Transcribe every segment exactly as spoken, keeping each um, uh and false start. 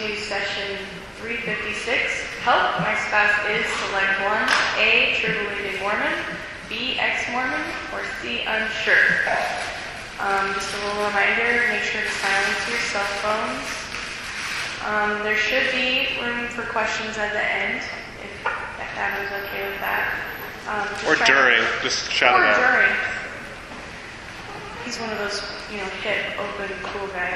to session three fifty-six. Help, my spouse is, select one. A, true believing Mormon. B, ex-Mormon. Or C, unsure. Um, just a little reminder, make sure to silence your cell phones. Um, there should be room for questions at the end, if, if Adam's okay with that. Um, or during, to, just shout or it out. Or during. He's one of those, you know, hip, open, cool guys.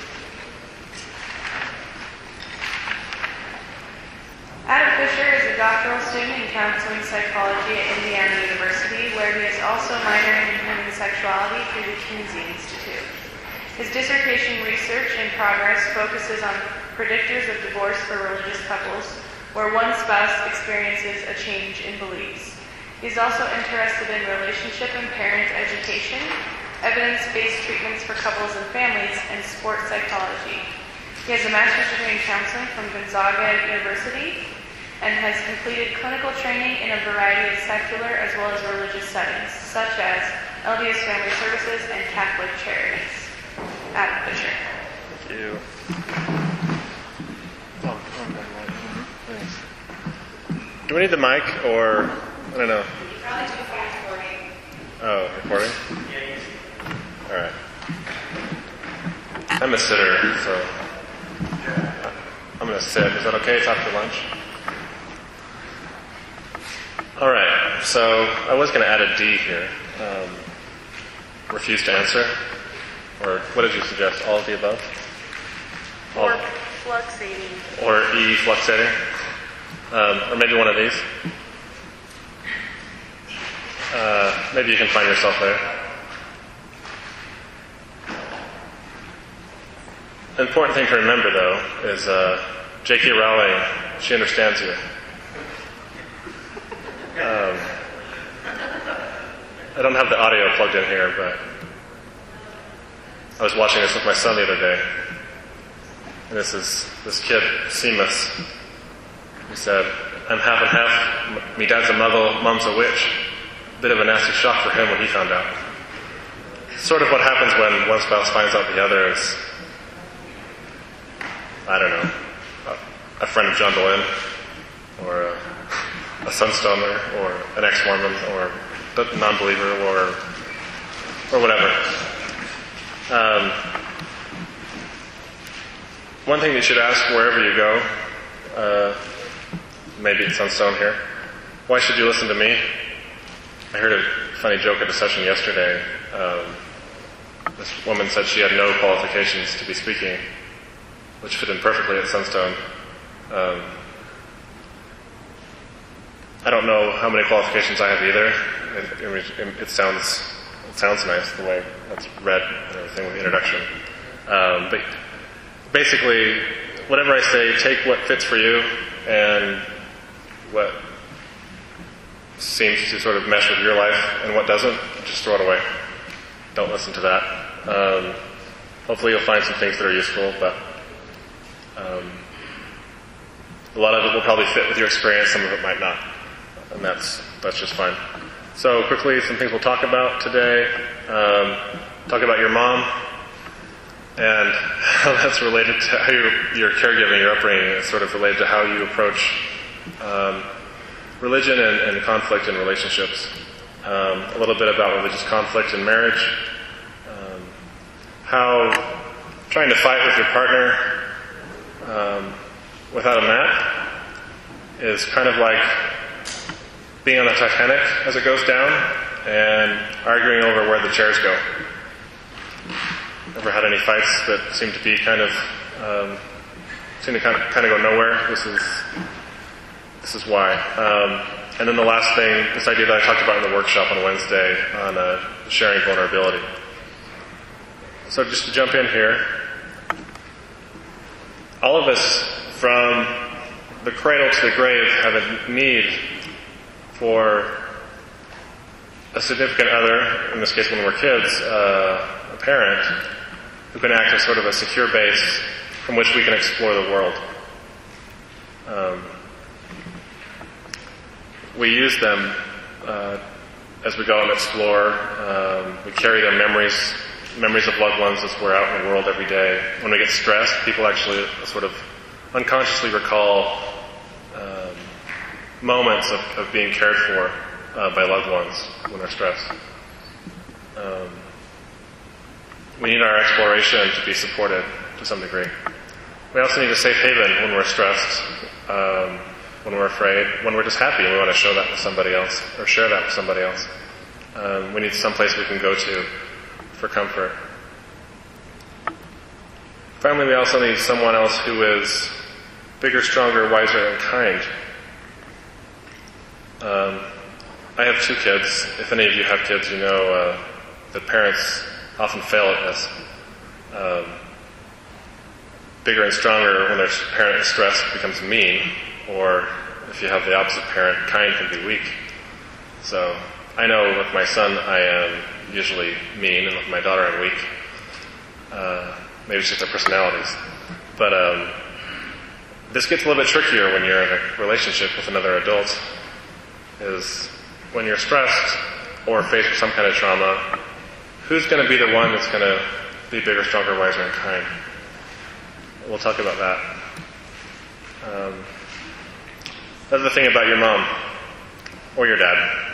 Adam Fisher is a doctoral student in counseling psychology at Indiana University, where he is also minoring in human sexuality through the Kinsey Institute. His dissertation research in progress focuses on predictors of divorce for religious couples, where one spouse experiences a change in beliefs. He's also interested in relationship and parent education, evidence-based treatments for couples and families, and sports psychology. He has a master's degree in counseling from Gonzaga University and has completed clinical training in a variety of secular as well as religious settings, such as L D S Family Services and Catholic Charities. Adam Fisher. Thank you. Oh, thanks. Do we need the mic, or I don't know? You probably do for recording. Oh, recording? All right. I'm a sitter, so I'm going to sit. Is that okay? It's after lunch. All right. So I was going to add a D here. Um, refuse to answer. Or what did you suggest? All of the above? All, or fluxating. Or E, fluxating. Um, or maybe one of these. Uh, maybe you can find yourself there. The important thing to remember, though, is uh, J K. Rowling, she understands you. Um, I don't have the audio plugged in here, but I was watching this with my son the other day. And this is this kid, Seamus. He said, I'm half and half. Me dad's a muggle, mom's a witch. Bit of a nasty shock for him when he found out. Sort of what happens when one spouse finds out the other is, I don't know, a, a friend of John Boleyn, or a, a Sunstoner, or an ex-Mormon, or a non-believer, or or whatever. Um, one thing you should ask wherever you go, uh, maybe it's Sunstone here, why should you listen to me? I heard a funny joke at a session yesterday. Um, this woman said she had no qualifications to be speaking, which fit in perfectly at Sunstone. Um, I don't know how many qualifications I have either. It, it, it sounds it sounds nice the way that's read and everything with the introduction. Um, but basically, whatever I say, take what fits for you and what seems to sort of mesh with your life, and what doesn't, just throw it away. Don't listen to that. Um, hopefully you'll find some things that are useful, but Um, a lot of it will probably fit with your experience, some of it might not. And that's that's just fine. So quickly, some things we'll talk about today. Um, talk about your mom and how that's related to how your, your caregiving, your upbringing is sort of related to how you approach um, religion and, and conflict in relationships. Um, a little bit about religious conflict in marriage. Um, how trying to fight with your partner Um, without a map is kind of like being on the Titanic as it goes down and arguing over where the chairs go. Ever had any fights that seem to be kind of um, seem to kind of kind of go nowhere? This is this is why. Um, and then the last thing, this idea that I talked about in the workshop on Wednesday on uh, sharing vulnerability. So just to jump in here. All of us, from the cradle to the grave, have a need for a significant other, in this case when we're kids, uh, a parent, who can act as sort of a secure base from which we can explore the world. Um, we use them uh, as we go and explore. Um, we carry their memories memories of loved ones as we're out in the world every day. When we get stressed, people actually sort of unconsciously recall um, moments of, of being cared for uh, by loved ones when they're stressed. Um, we need our exploration to be supported to some degree. We also need a safe haven when we're stressed, um, when we're afraid, when we're just happy and we want to show that with somebody else or share that with somebody else. Um, we need some place we can go to for comfort. Finally, we also need someone else who is bigger, stronger, wiser, and kind. Um, I have two kids. If any of you have kids, you know uh, that parents often fail at this. Um, bigger and stronger when their parent is stressed becomes mean, or if you have the opposite parent, kind can be weak. So I know with my son I am usually mean, and with my daughter I'm weak. Uh, maybe it's just their personalities. But um, this gets a little bit trickier when you're in a relationship with another adult, is when you're stressed or faced with some kind of trauma, who's going to be the one that's going to be bigger, stronger, wiser, and kind? We'll talk about that. Um, that's the thing about your mom or your dad.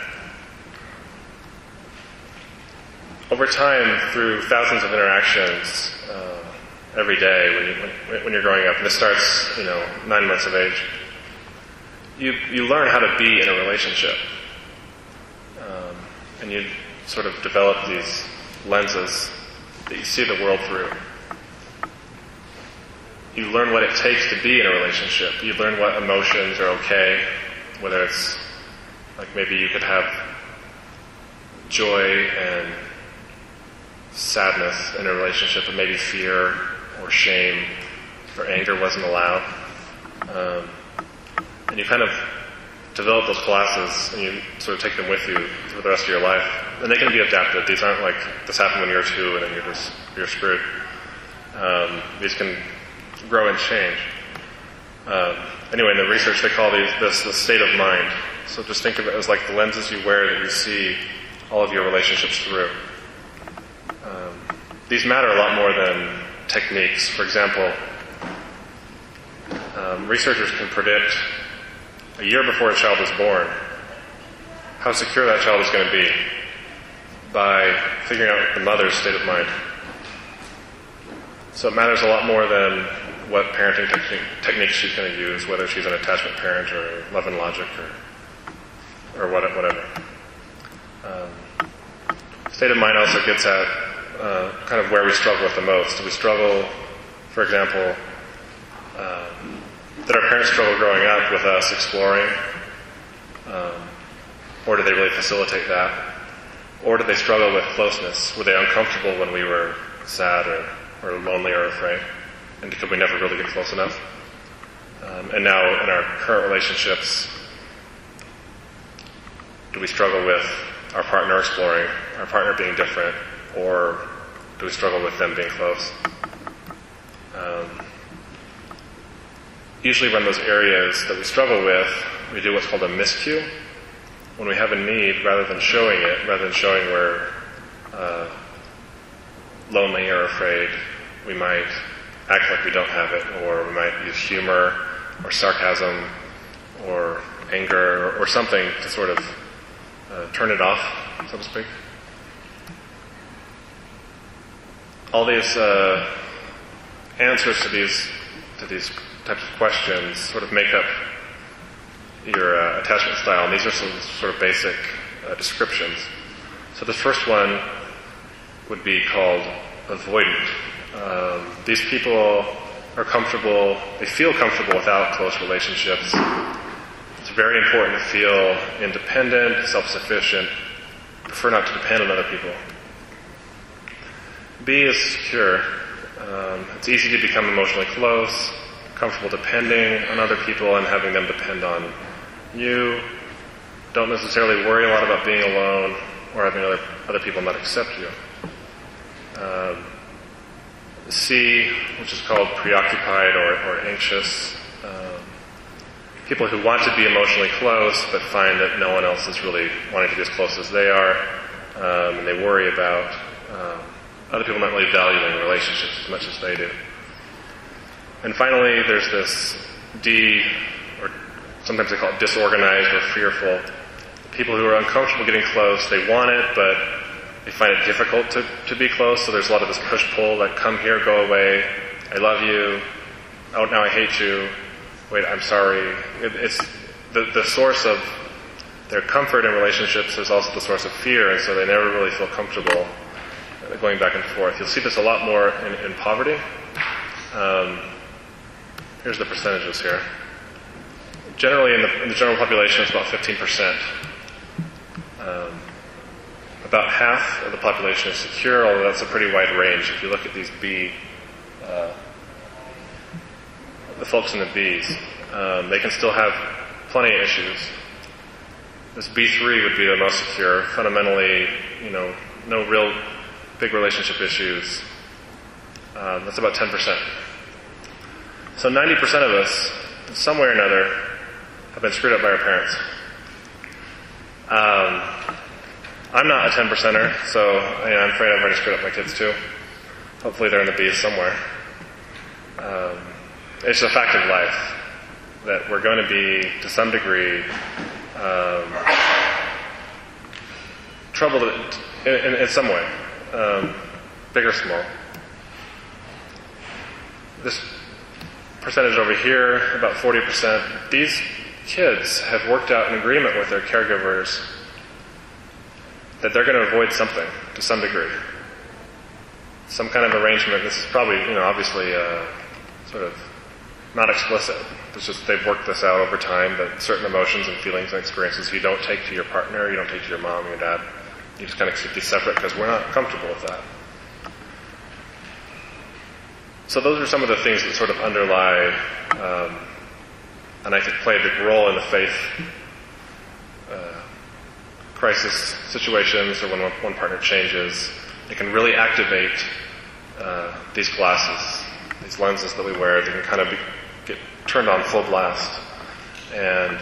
Over time, through thousands of interactions uh, every day when, you, when, when you're growing up, and this starts, you know, nine months of age, you you learn how to be in a relationship, um, and you sort of develop these lenses that you see the world through. You learn what it takes to be in a relationship. You learn what emotions are okay, whether it's like maybe you could have joy and sadness in a relationship, and maybe fear or shame or anger wasn't allowed. Um, and you kind of develop those classes and you sort of take them with you for the rest of your life. And they can be adapted. These aren't like, this happened when you're two and then you're just, you're screwed. Um, these can grow and change. Um, anyway, in the research they call these, this the state of mind. So just think of it as like the lenses you wear that you see all of your relationships through. Um, these matter a lot more than techniques. For example, um, researchers can predict a year before a child is born how secure that child is going to be by figuring out the mother's state of mind. So it matters a lot more than what parenting technique, techniques she's going to use, whether she's an attachment parent or love and logic or or what, whatever. Um, state of mind also gets at uh, kind of where we struggle with the most. Do we struggle, for example, um, did our parents struggle growing up with us exploring? Um, or did they really facilitate that? Or did they struggle with closeness? Were they uncomfortable when we were sad or, or lonely or afraid? And could we never really get close enough? Um, and now in our current relationships, do we struggle with our partner exploring, our partner being different, or do we struggle with them being close? Um, usually when those areas that we struggle with, we do what's called a miscue. When we have a need, rather than showing it, rather than showing we're uh, lonely or afraid, we might act like we don't have it, or we might use humor or sarcasm or anger or, or something to sort of uh, turn it off, so to speak. All these uh, answers to these to these types of questions sort of make up your uh, attachment style, and these are some sort of basic uh, descriptions. So the first one would be called avoidant. Um, these people are comfortable, they feel comfortable without close relationships. It's very important to feel independent, self-sufficient, prefer not to depend on other people. B is secure. Um, it's easy to become emotionally close, comfortable depending on other people and having them depend on you. Don't necessarily worry a lot about being alone or having other, other people not accept you. Um, C, which is called preoccupied or, or anxious. Um, people who want to be emotionally close but find that no one else is really wanting to be as close as they are, um, and they worry about um, other people not really valuing relationships as much as they do. And finally, there's this D, or sometimes they call it disorganized or fearful. People who are uncomfortable getting close, they want it, but they find it difficult to, to be close, so there's a lot of this push-pull, like, come here, go away, I love you, oh, now I hate you, wait, I'm sorry. It, it's the, the source of their comfort in relationships is also the source of fear, and so they never really feel comfortable going back and forth. You'll see this a lot more in, in poverty. Um, here's the percentages here. Generally, in the, in the general population, it's about fifteen percent. Um, about half of the population is secure, although that's a pretty wide range. If you look at these B, uh, the folks in the Bs, um, they can still have plenty of issues. This B three would be the most secure. Fundamentally, you know, no real big relationship issues. Um, that's about ten percent. So ninety percent of us, in some way or another, have been screwed up by our parents. Um, I'm not a ten percenter, so you know, I'm afraid I've already screwed up my kids too. Hopefully they're in the B's somewhere. Um, it's a fact of life that we're going to be, to some degree, um, troubled in, in, in some way, um, big or small. This percentage over here, about forty percent, these kids have worked out an agreement with their caregivers that they're going to avoid something to some degree. Some kind of arrangement. This is probably, you know, obviously uh, sort of not explicit. It's just they've worked this out over time that certain emotions and feelings and experiences you don't take to your partner, you don't take to your mom, your dad. You just kind of keep these separate because we're not comfortable with that. So those are some of the things that sort of underlie, um, and I think play a big role in the faith uh, crisis situations, or when one, one partner changes. It can really activate uh, these glasses, these lenses that we wear. They can kind of be, get turned on full blast. And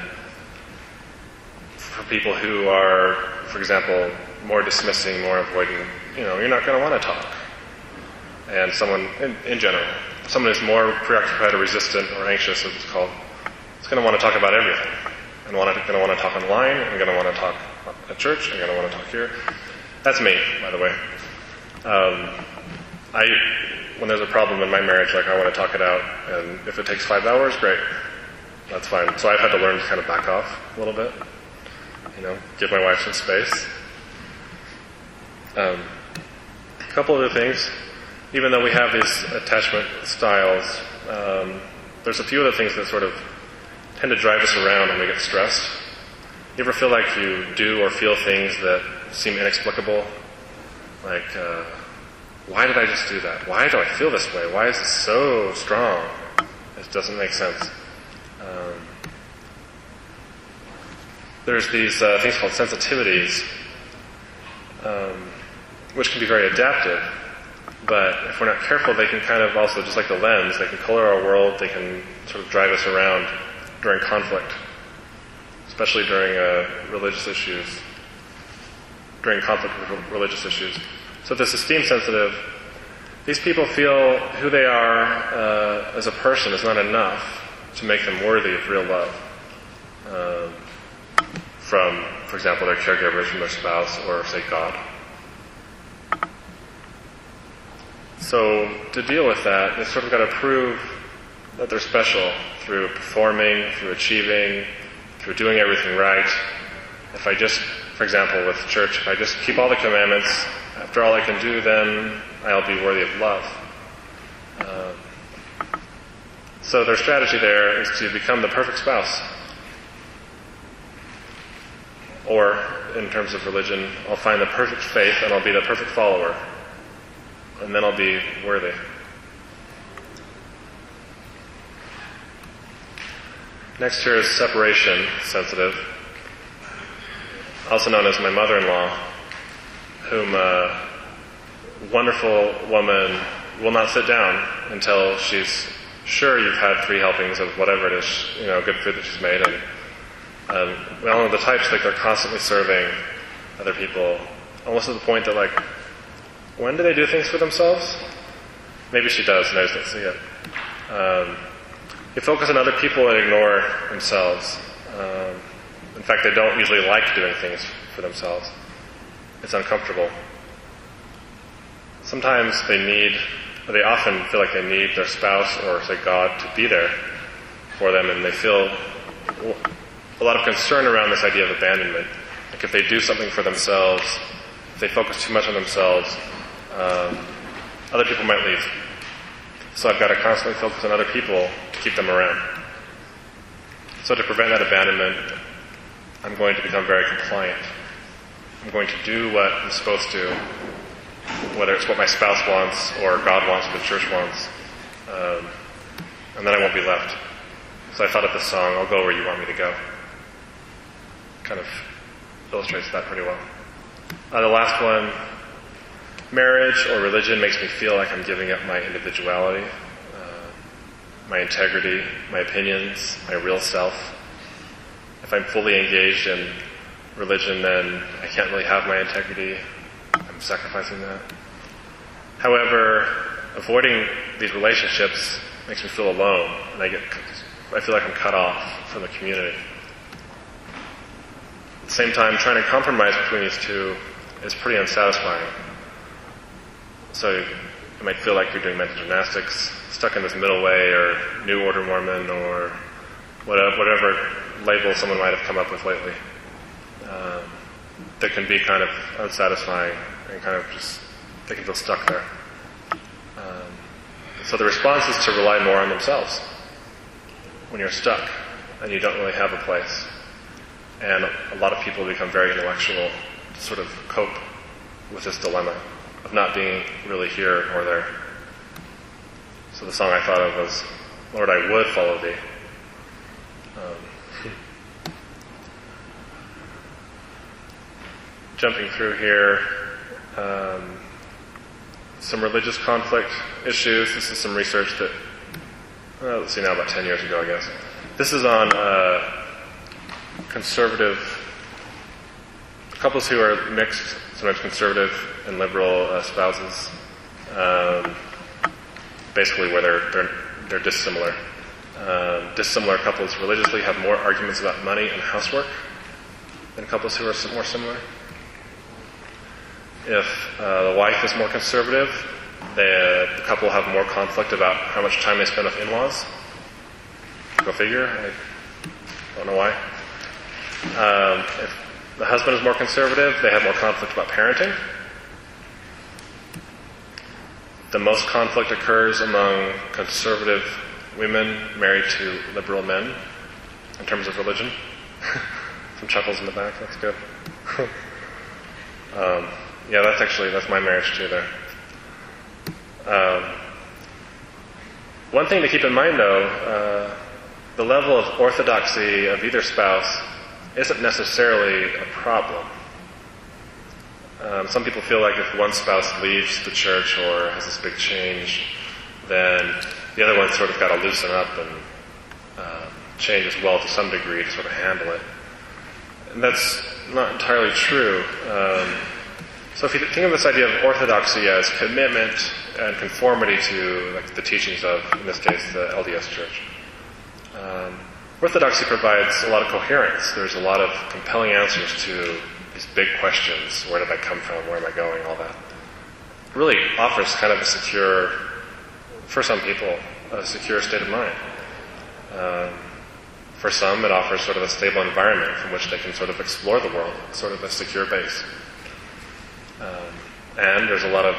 for people who are, for example, more dismissing, more avoiding, you know, you're not going to want to talk. And someone, in, in general, someone who's more preoccupied or resistant or anxious, as it's called, is going to want to talk about everything. And want to, going to want to talk online, and going to want to talk at church, and going to want to talk here. That's me, by the way. Um, I, when there's a problem in my marriage, like I want to talk it out, and if it takes five hours, great. That's fine. So I've had to learn to kind of back off a little bit. You know, give my wife some space. Um, a couple other things. Even though we have these attachment styles, um, there's a few other things that sort of tend to drive us around when we get stressed. You ever feel like you do or feel things that seem inexplicable? Like, uh, why did I just do that? Why do I feel this way? Why is it so strong? It doesn't make sense. Um, there's these uh, things called sensitivities, um, which can be very adaptive. But if we're not careful, they can kind of also, just like the lens, they can color our world, they can sort of drive us around during conflict, especially during uh, religious issues, during conflict with religious issues. So this esteem sensitive, these people feel who they are uh, as a person is not enough to make them worthy of real love. Um, from, for example, their caregivers, from their spouse, or say God. So to deal with that, they sort of got to prove that they're special through performing, through achieving, through doing everything right. If I just, for example, with church, if I just keep all the commandments, after all I can do, then I'll be worthy of love. Um, so their strategy there is to become the perfect spouse. Or, in terms of religion, I'll find the perfect faith and I'll be the perfect follower. And then I'll be worthy. Next here is separation sensitive, also known as my mother-in-law, whom a wonderful woman will not sit down until she's sure you've had three helpings of whatever it is, you know, good food that she's made. And um, we all know the types, like they're constantly serving other people, almost to the point that, like, when do they do things for themselves? Maybe she does, and I just don't see it. Um, they focus on other people and ignore themselves. Um, in fact, they don't usually like doing things for themselves. It's uncomfortable. Sometimes they need, or they often feel like they need their spouse or, say, God to be there for them, and they feel a lot of concern around this idea of abandonment. Like if they do something for themselves, if they focus too much on themselves, um, other people might leave. So I've got to constantly focus on other people to keep them around. So to prevent that abandonment, I'm going to become very compliant. I'm going to do what I'm supposed to, whether it's what my spouse wants or God wants or the church wants, um, and then I won't be left. So I thought of this song, I'll go where you want me to go. Kind of illustrates that pretty well. Uh, the last one, marriage or religion makes me feel like I'm giving up my individuality, uh, my integrity, my opinions, my real self. If I'm fully engaged in religion, then I can't really have my integrity. I'm sacrificing that. However, avoiding these relationships makes me feel alone, and I get, I feel like I'm cut off from the community. At the same time, trying to compromise between these two is pretty unsatisfying. So you might feel like you're doing mental gymnastics, stuck in this middle way, or New Order Mormon, or whatever, whatever label someone might have come up with lately. Um, that can be kind of unsatisfying and kind of just, they can feel stuck there. Um, so the response is to rely more on themselves when you're stuck and you don't really have a place. And a lot of people become very intellectual to sort of cope with this dilemma of not being really here or there. So the song I thought of was, Lord, I would follow thee. Um, jumping through here, um, some religious conflict issues. This is some research that, well, let's see now, about ten years ago, I guess. This is on uh, conservative couples who are mixed, sometimes conservative and liberal uh, spouses, um, basically where they're they're, they're dissimilar. Um, dissimilar couples religiously have more arguments about money and housework than couples who are more similar. If uh, the wife is more conservative, the, the couple will have more conflict about how much time they spend with in-laws. Go figure. I don't know why. Um, if the husband is more conservative, they have more conflict about parenting. The most conflict occurs among conservative women married to liberal men in terms of religion. Some chuckles in the back. That's good. um, yeah, that's actually, that's my marriage too there. Um, one thing to keep in mind though, uh, the level of orthodoxy of either spouse isn't necessarily a problem. Um, some people feel like if one spouse leaves the church or has this big change, then the other one's sort of got to loosen up and uh, change as well to some degree to sort of handle it. And that's not entirely true. Um, so if you think of this idea of orthodoxy as commitment and conformity to like the teachings of, in this case, the L D S Church, um, orthodoxy provides a lot of coherence. There's a lot of compelling answers to these big questions. Where did I come from? Where am I going? All that. It really offers kind of a secure, for some people, a secure state of mind. Um, for some, it offers sort of a stable environment from which they can sort of explore the world, sort of a secure base. Um, and there's a lot of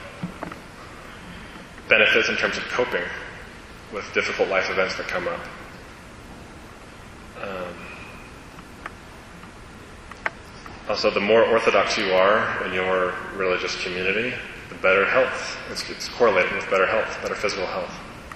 benefits in terms of coping with difficult life events that come up. Um, also, the more orthodox you are in your religious community, the better health. It's, it's correlated with better health, better physical health.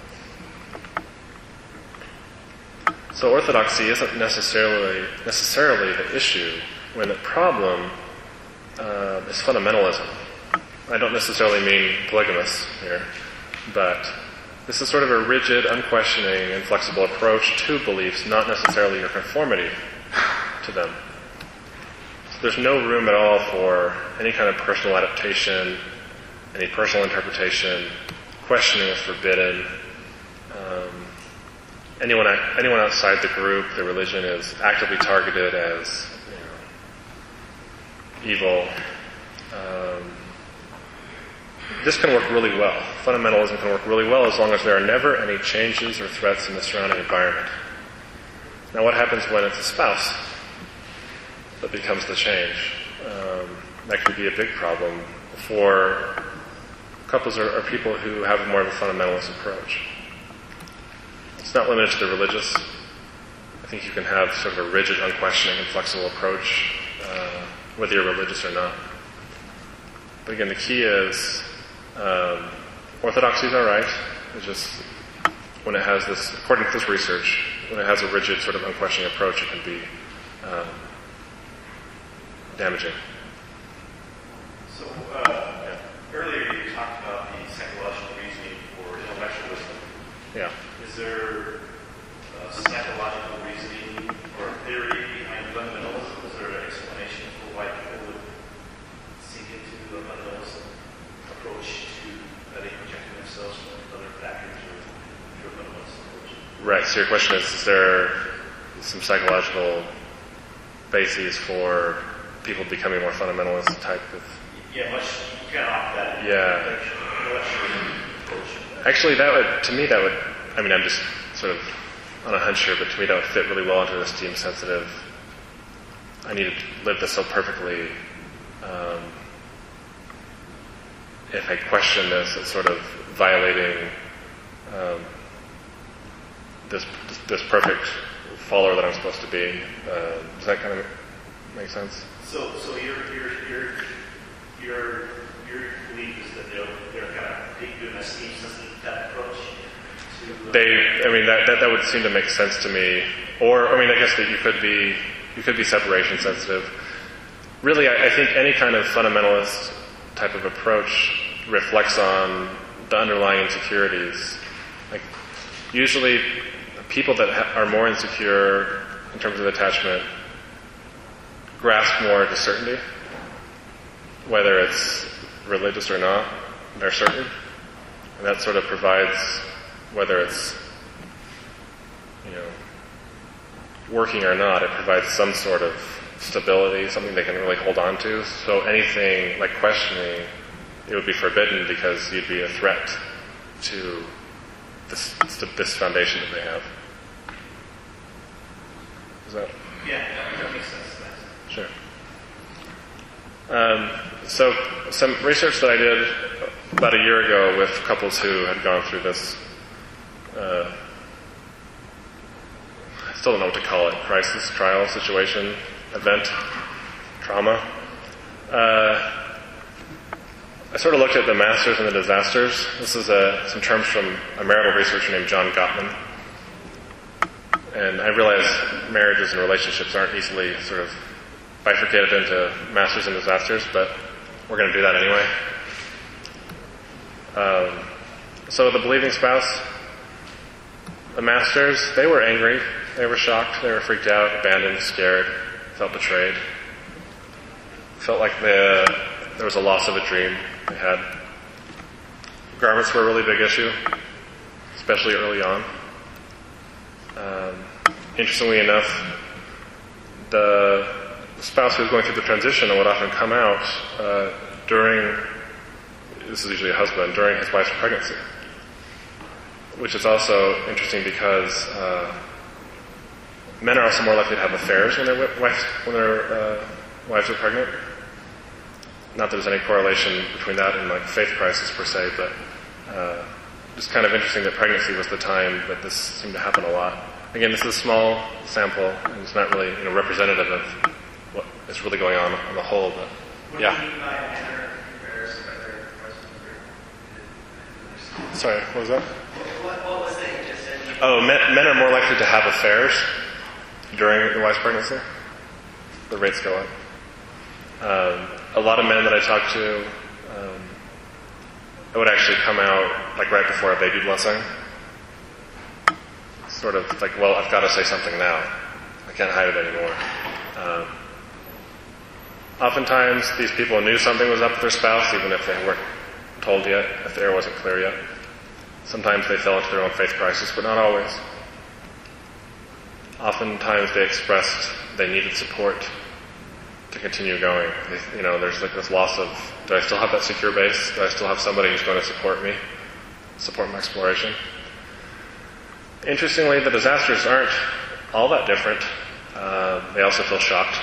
So orthodoxy isn't necessarily necessarily the issue when the problem uh, is fundamentalism. I don't necessarily mean polygamous here, but this is sort of a rigid, unquestioning, inflexible approach to beliefs, not necessarily your conformity to them. So there's no room at all for any kind of personal adaptation, any personal interpretation. Questioning is forbidden. Um, anyone anyone outside the group, the religion is actively targeted as you know, evil. Um, this can work really well. Fundamentalism can work really well as long as there are never any changes or threats in the surrounding environment. Now, what happens when it's a spouse that becomes the change? Um, that could be a big problem for couples or, or people who have more of a fundamentalist approach. It's not limited to the religious. I think you can have sort of a rigid, unquestioning, and flexible approach, uh, whether you're religious or not. But again, the key is um, orthodoxy is all right. It's just when it has this, according to this research, when it has a rigid, sort of unquestioning approach, it can be um, damaging. So uh, yeah. Earlier you talked about the psychological reasoning for intellectual wisdom. Yeah. Is there uh, psychological reasoning or theory behind fundamentalism? Is there an explanation for why people would sink into a fundamentalist approach to uh, they projecting themselves from other factors or to a fundamentalist approach? Right. So your question is: is there some psychological bases for people becoming more fundamentalist type of? Yeah, much kind of off that. Yeah. Approach. Actually, that would, to me, that would. I mean, I'm just sort of on a hunch here, but to me, that would fit really well into this esteem-sensitive. I need to live this so perfectly. Um, if I question this, it's sort of violating um, this this perfect follower that I'm supposed to be. Uh, does that kind of make sense? So, so your your your your your belief is that they're they're kind of doing a esteem-sensitive type approach. They, I mean, that, that that would seem to make sense to me. Or, I mean, I guess that you could be you could be separation sensitive. Really, I, I think any kind of fundamentalist type of approach reflects on the underlying insecurities. Like, usually, people that ha- are more insecure in terms of attachment grasp more to certainty, whether it's religious or not. They're certain, and that sort of provides. Whether it's, you know, working or not, it provides some sort of stability, something they can really hold on to. So anything like questioning, it would be forbidden because you'd be a threat to this this foundation that they have. Is that? Yeah, that makes sense. Sure. Um, so some research that I did about a year ago with couples who had gone through this. Uh, I still don't know what to call it, crisis, trial, situation, event, trauma. Uh, I sort of looked at the masters and the disasters. This is uh, some terms from a marital researcher named John Gottman. And I realize marriages and relationships aren't easily sort of bifurcated into masters and disasters, but we're going to do that anyway. Um, so the believing spouse, the masters, they were angry, they were shocked, they were freaked out, abandoned, scared, felt betrayed. Felt like the, there was a loss of a dream they had. Garments were a really big issue, especially early on. Um, interestingly enough, the spouse who was going through the transition would often come out uh, during, this is usually a husband, during his wife's pregnancy. Which is also interesting because uh, men are also more likely to have affairs when their wives when their uh, wives are pregnant. Not that there's any correlation between that and like faith crisis per se, but uh, just kind of interesting that pregnancy was the time that this seemed to happen a lot. Again, this is a small sample, and it's not really you know representative of what is really going on on the whole. But what yeah. do you mean by men are comparison to Sorry, what was that? What, what was it you just said? Oh, men, men are more likely to have affairs during the wife's pregnancy. The rates go up. Um, a lot of men that I talk to, um, it would actually come out like right before a baby blessing. Sort of like, well, I've got to say something now. I can't hide it anymore. Um, oftentimes, these people knew something was up with their spouse, even if they weren't told yet, if the air wasn't clear yet. Sometimes they fell into their own faith crisis, but not always. oftentimes they expressed they needed support to continue going. They, you know, there's like this loss of, do I still have that secure base? Do I still have somebody who's going to support me, support my exploration? Interestingly, the disasters aren't all that different. Uh, they also feel shocked.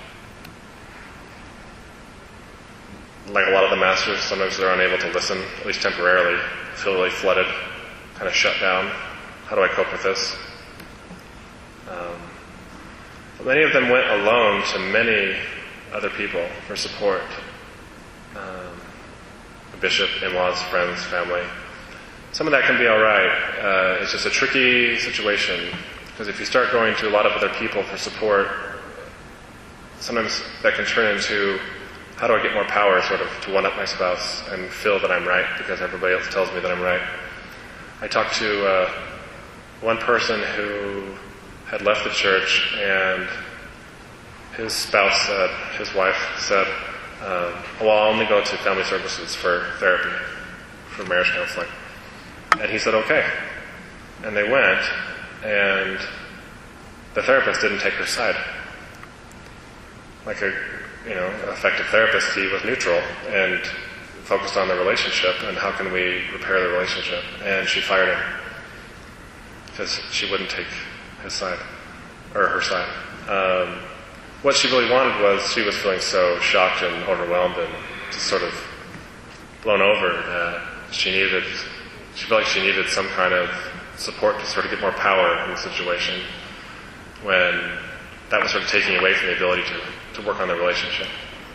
Like a lot of the masters, sometimes they're unable to listen, at least temporarily, feel really flooded, kind of shut down. How do I cope with this? Um, but many of them went alone to many other people for support. Um, the bishop, in-laws, friends, family. Some of that can be all right. Uh, it's just a tricky situation, because if you start going to a lot of other people for support, sometimes that can turn into, how do I get more power, sort of, to one-up my spouse and feel that I'm right because everybody else tells me that I'm right. I talked to uh, one person who had left the church, and his spouse said, his wife said, um, well, I'll only go to family services for therapy, for marriage counseling. And he said, okay. And they went, and the therapist didn't take her side. Like a, you know, effective therapist, he was neutral and focused on the relationship and how can we repair the relationship. And she fired him because she wouldn't take his side, or her side. Um, what she really wanted was, she was feeling so shocked and overwhelmed and just sort of blown over that she needed, she felt like she needed some kind of support to sort of get more power in the situation, when that was sort of taking away from the ability to to work on the relationship.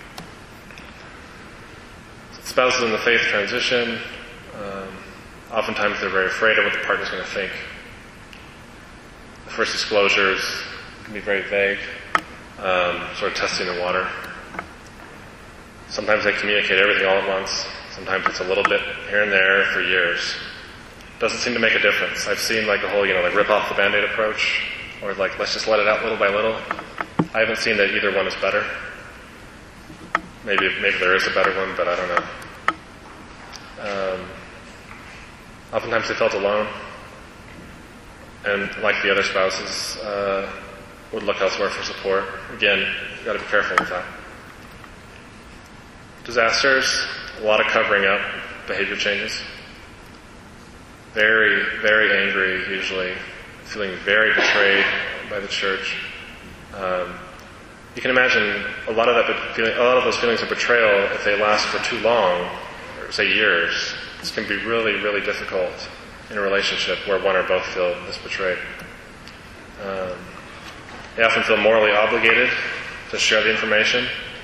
Spouses in the faith transition, um, oftentimes they're very afraid of what the partner's going to think. The first disclosures can be very vague, um, sort of testing the water. Sometimes they communicate everything all at once. Sometimes it's a little bit here and there for years. Doesn't seem to make a difference. I've seen like a whole, you know, like rip off the Band-Aid approach, or like let's just let it out little by little. I haven't seen that either one is better. Maybe maybe there is a better one, but I don't know. Um, oftentimes they felt alone, and like the other spouses, uh, would look elsewhere for support. Again, you've got to be careful with that. Disasters, a lot of covering up, behavior changes. Very, very angry, usually, feeling very betrayed by the church. Um, you can imagine a lot of that feeling, a lot of those feelings of betrayal, if they last for too long, or say years, this can be really, really difficult in a relationship where one or both feel this betrayed. Um, they often feel morally obligated to share the information.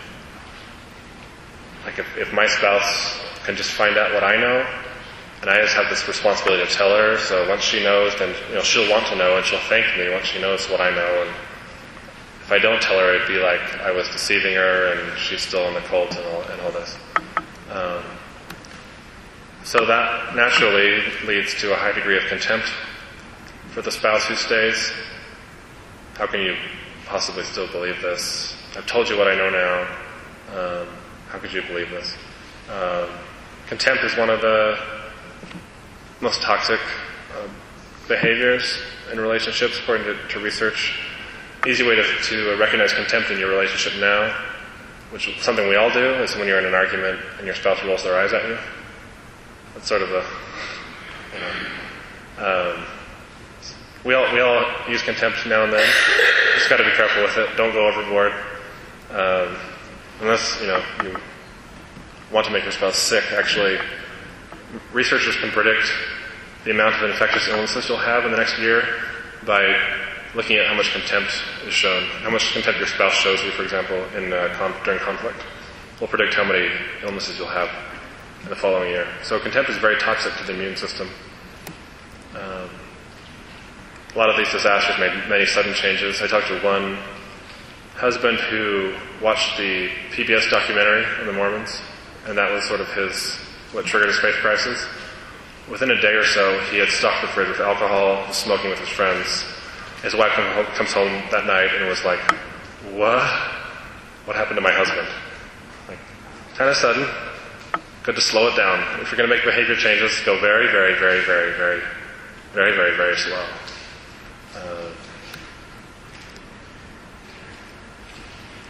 Like if, if my spouse can just find out what I know, and I just have this responsibility to tell her, so once she knows, then you know she'll want to know and she'll thank me once she knows what I know. And if I don't tell her, it'd be like I was deceiving her and she's still in the cult and all, and all this. Um, so that naturally leads to a high degree of contempt for the spouse who stays. How can you possibly still believe this? I've told you what I know now. Um, how could you believe this? Um, contempt is one of the most toxic uh, behaviors in relationships, according to, to research. Easy way to, to recognize contempt in your relationship now, which is something we all do, is when you're in an argument and your spouse rolls their eyes at you. That's sort of a, you know, um, we all we all use contempt now and then. Just got to be careful with it. Don't go overboard, um, unless you know you want to make your spouse sick. Actually, researchers can predict the amount of infectious illnesses you'll have in the next year by looking at how much contempt is shown, how much contempt your spouse shows you, for example, in uh, con- during conflict. Will predict how many illnesses you'll have in the following year. So contempt is very toxic to the immune system. Um, a lot of these disasters made many sudden changes. I talked to one husband who watched the P B S documentary on the Mormons, and that was sort of his, what triggered his faith crisis. Within a day or so, he had stocked the fridge with alcohol, was smoking with his friends. His wife come home, comes home that night and was like, what? What happened to my husband? Like, kind of sudden. Good to slow it down. If you're going to make behavior changes, go very, very, very, very, very, very, very, very slow. Uh,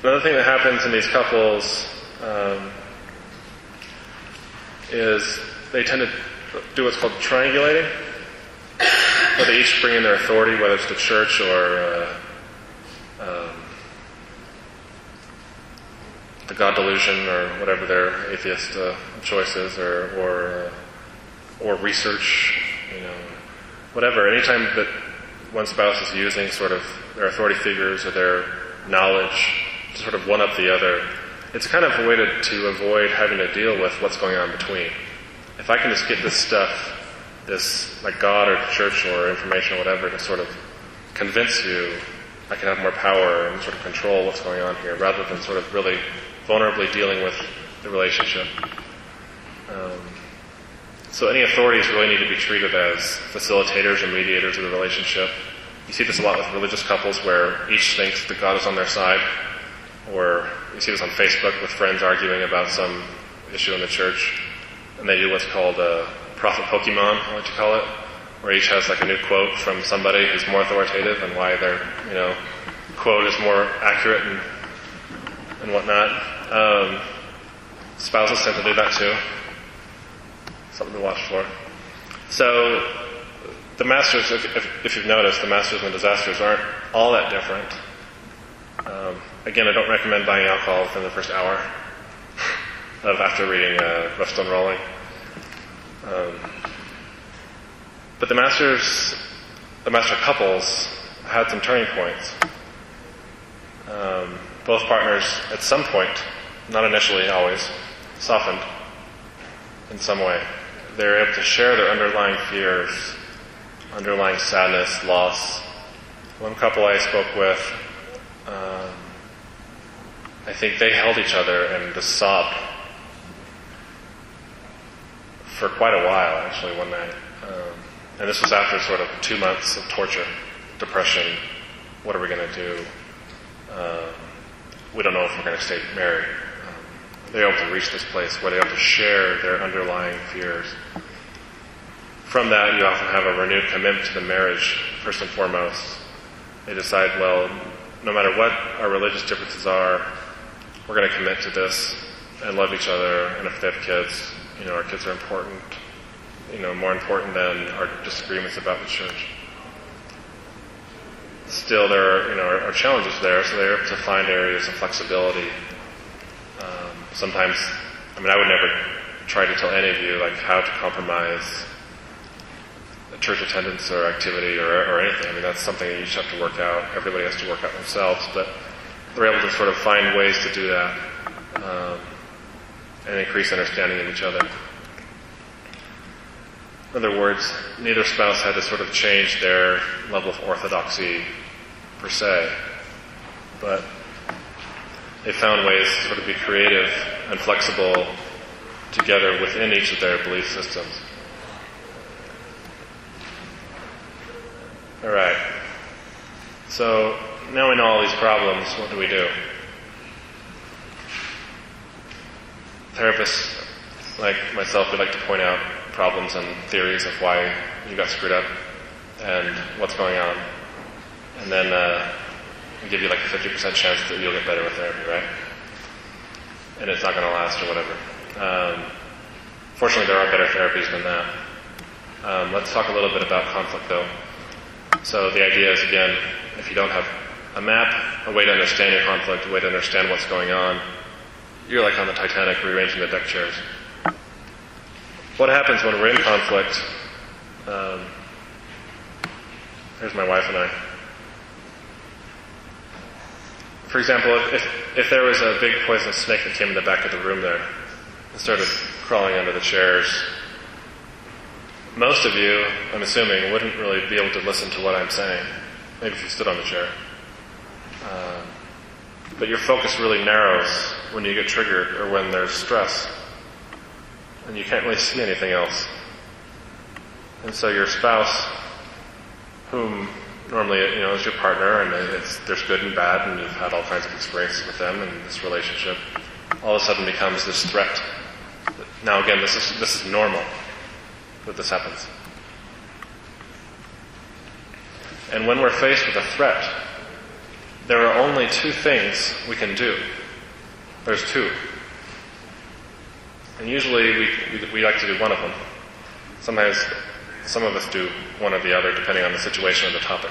Another thing that happens in these couples um, is they tend to do what's called triangulating, where they each bring in their authority, whether it's the church or uh, um, the God delusion or whatever their atheist uh, choice is, or or, uh, or research, you know, whatever. Anytime that one spouse is using sort of their authority figures or their knowledge to sort of one up the other, it's kind of a way to, to avoid having to deal with what's going on between. If I can just get this stuff, this like God or church or information or whatever to sort of convince you, I can have more power and sort of control what's going on here, rather than sort of really vulnerably dealing with the relationship. Um, so any authorities really need to be treated as facilitators or mediators of the relationship. You see this a lot with religious couples where each thinks that God is on their side, or you see this on Facebook with friends arguing about some issue in the church, and they do what's called a prophet Pokemon, I like to call it, where each has like a new quote from somebody who's more authoritative and why their, you know, quote is more accurate and and whatnot. Um, spouses tend to do that too. Something to watch for. So the masters, if, if, if you've noticed, the masters and disasters aren't all that different. Um, again, I don't recommend buying alcohol within the first hour of after reading uh, Rough Stone Rolling. Um, but the masters, the master couples had some turning points. Um, both partners, at some point, not initially, always, softened in some way. They were able to share their underlying fears, underlying sadness, loss. One couple I spoke with, um, I think they held each other and just sobbed for quite a while, actually, one night. Um, and this was after sort of two months of torture, depression. What are we going to do? Um, we don't know if we're going to stay married. Um, they're able to reach this place where they're able to share their underlying fears. From that, you often have a renewed commitment to the marriage, first and foremost. They decide, well, no matter what our religious differences are, we're going to commit to this and love each other. And if they have kids, you know, our kids are important, you know, more important than our disagreements about the church. Still, there are, you know, are, are challenges there, so they're able to find areas of flexibility. Um, sometimes, I mean, I would never try to tell any of you, like, how to compromise church attendance or activity or, or anything. I mean, that's something that you just have to work out. Everybody has to work out themselves, but they're able to sort of find ways to do that um, and increase understanding of each other. In other words, neither spouse had to sort of change their level of orthodoxy per se, but they found ways to sort of be creative and flexible together within each of their belief systems. All right. So now we know all these problems. What do we do? Therapists like myself would like to point out problems and theories of why you got screwed up and what's going on. And then uh, we give you like a fifty percent chance that you'll get better with therapy, right? And it's not going to last or whatever. Um, fortunately, there are better therapies than that. Um, let's talk a little bit about conflict, though. So the idea is, again, if you don't have a map, a way to understand your conflict, a way to understand what's going on, you're like on the Titanic rearranging the deck chairs. What happens when we're in conflict? Um, here's my wife and I. For example, if, if, if there was a big poisonous snake that came in the back of the room there and started crawling under the chairs, most of you, I'm assuming, wouldn't really be able to listen to what I'm saying. Maybe if you stood on the chair. Uh, but your focus really narrows when you get triggered or when there's stress. And you can't really see anything else. And so your spouse, whom normally, you know, is your partner, and it's, there's good and bad, and you've had all kinds of experiences with them in this relationship, all of a sudden becomes this threat. Now again, this is this is normal that this happens. And when we're faced with a threat, there are only two things we can do. There's two. And usually we, we, we like to do one of them. Sometimes some of us do one or the other, depending on the situation or the topic.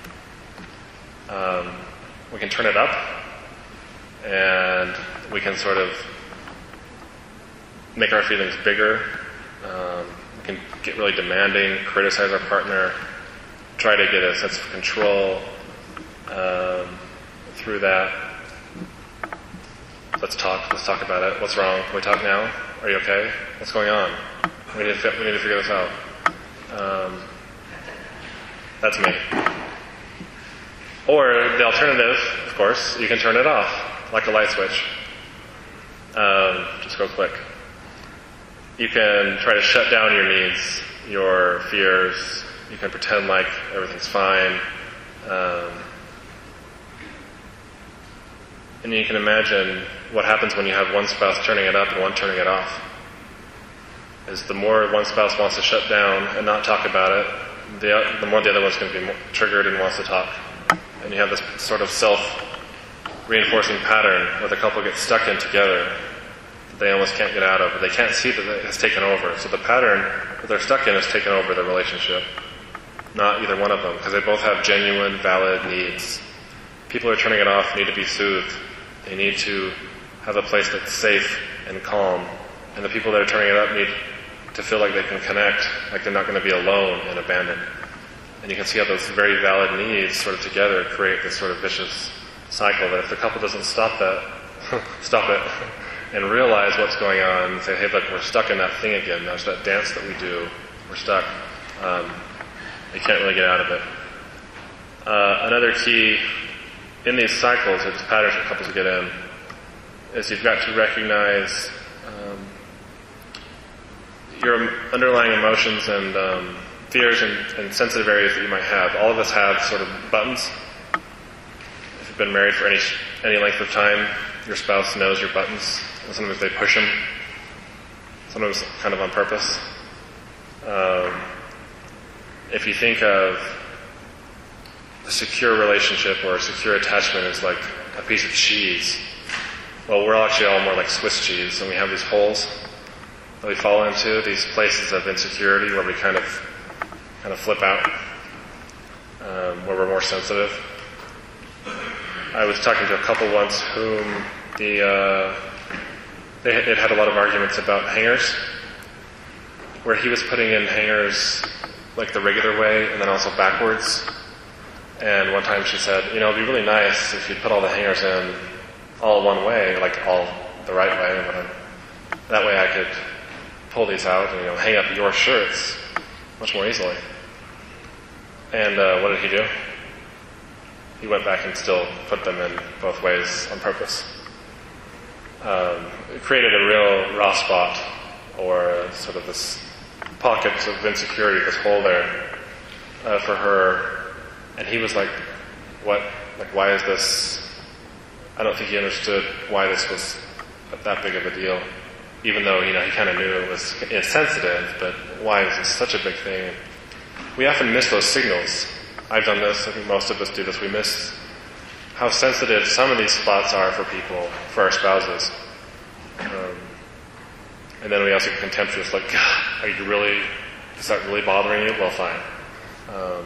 Um, we can turn it up, and we can sort of make our feelings bigger. Um, we can get really demanding, criticize our partner, try to get a sense of control um, through that. Let's talk. Let's talk about it. What's wrong? Can we talk now? Are you okay? What's going on? We need to, we need to figure this out. Um, that's me. Or the alternative, of course, you can turn it off, like a light switch. Um, just go click. You can try to shut down your needs, your fears. You can pretend like everything's fine. Um, and you can imagine what happens when you have one spouse turning it up and one turning it off. Is the more one spouse wants to shut down and not talk about it, the, the more the other one's going to be more triggered and wants to talk. And you have this sort of self-reinforcing pattern where the couple gets stuck in together that they almost can't get out of. But they can't see that it has taken over. So the pattern that they're stuck in has taken over the relationship, not either one of them, because they both have genuine, valid needs. People who are turning it off need to be soothed. They need to have a place that's safe and calm. And the people that are turning it up need to feel like they can connect, like they're not going to be alone and abandoned. And you can see how those very valid needs sort of together create this sort of vicious cycle that if the couple doesn't stop that, stop it, and realize what's going on and say, hey, look, we're stuck in that thing again. There's that dance that we do. We're stuck. Um, you can't really get out of it. Uh, another key in these cycles, or these patterns that couples get in, is you've got to recognize um, your underlying emotions and um, fears and, and sensitive areas that you might have. All of us have sort of buttons. If you've been married for any any length of time, your spouse knows your buttons. And sometimes they push them. Sometimes kind of on purpose. Um, if you think of a secure relationship or a secure attachment as like a piece of cheese, well, we're actually all more like Swiss cheese, and we have these holes that we fall into, these places of insecurity where we kind of kind of flip out, um, where we're more sensitive. I was talking to a couple once whom the uh, they had, they'd had a lot of arguments about hangers, where he was putting in hangers like the regular way and then also backwards. And one time she said, you know, it'd be really nice if you'd put all the hangers in all one way, like all the right way. And whatever. That way I could pull these out and, you know, hang up your shirts much more easily. And uh, what did he do? He went back and still put them in both ways on purpose. Um, it created a real raw spot, or sort of this pocket of insecurity, this hole there uh, for her. And he was like, what? Like, why is this? I don't think he understood why this was that big of a deal. Even though, you know, he kind of knew it was insensitive, but why is this such a big thing? We often miss those signals. I've done this, I think most of us do this. We miss how sensitive some of these spots are for people, for our spouses. Um, and then we also get contemptuous, like, are you really, is that really bothering you? Well, fine. Um,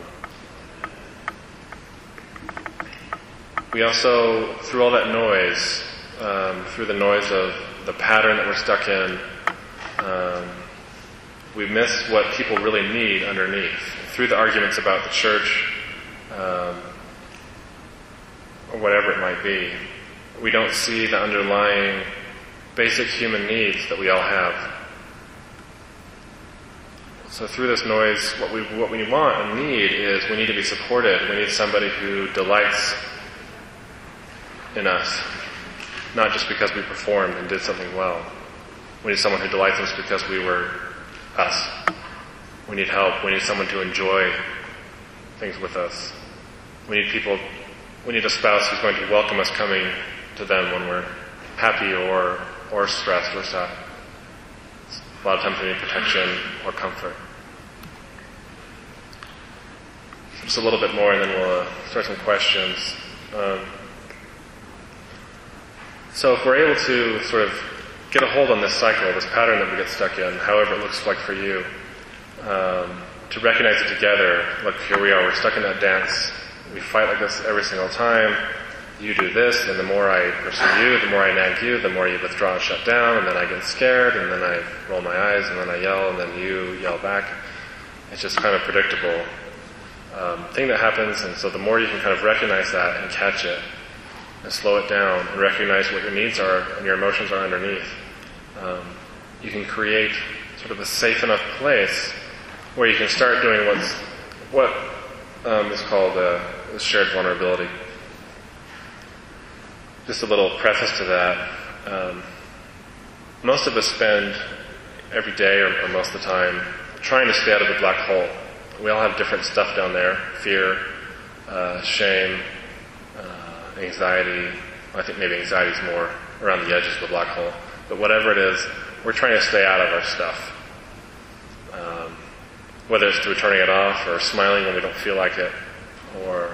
we also, through all that noise, um, through the noise of the pattern that we're stuck in, um, we miss what people really need underneath. Through the arguments about the church, um, or whatever it might be, we don't see the underlying basic human needs that we all have. So through this noise, what we what we want and need is we need to be supported. We need somebody who delights in us, not just because we performed and did something well. We need someone who delights in us because we were us. We need help. We need someone to enjoy things with us. We need people, we need a spouse who's going to welcome us coming to them when we're happy or or stressed or sad. A lot of times we need protection or comfort. Just a little bit more and then we'll uh, start some questions. Um, so if we're able to sort of get a hold on this cycle, this pattern that we get stuck in, however it looks like for you, um, to recognize it together, look, here we are, we're stuck in that dance. We fight like this every single time. You do this, and the more I pursue you, the more I nag you, the more you withdraw and shut down, and then I get scared, and then I roll my eyes, and then I yell, and then you yell back. It's just kind of predictable um, thing that happens, and so the more you can kind of recognize that and catch it, and slow it down, and recognize what your needs are and your emotions are underneath, um, you can create sort of a safe enough place where you can start doing what's what um, is called uh, shared vulnerability. Just a little preface to that. Um, most of us spend every day or, or most of the time trying to stay out of the black hole. We all have different stuff down there. Fear, uh, shame, uh, anxiety. I think maybe anxiety is more around the edges of the black hole. But whatever it is, we're trying to stay out of our stuff. Um, whether it's through turning it off or smiling when we don't feel like it, or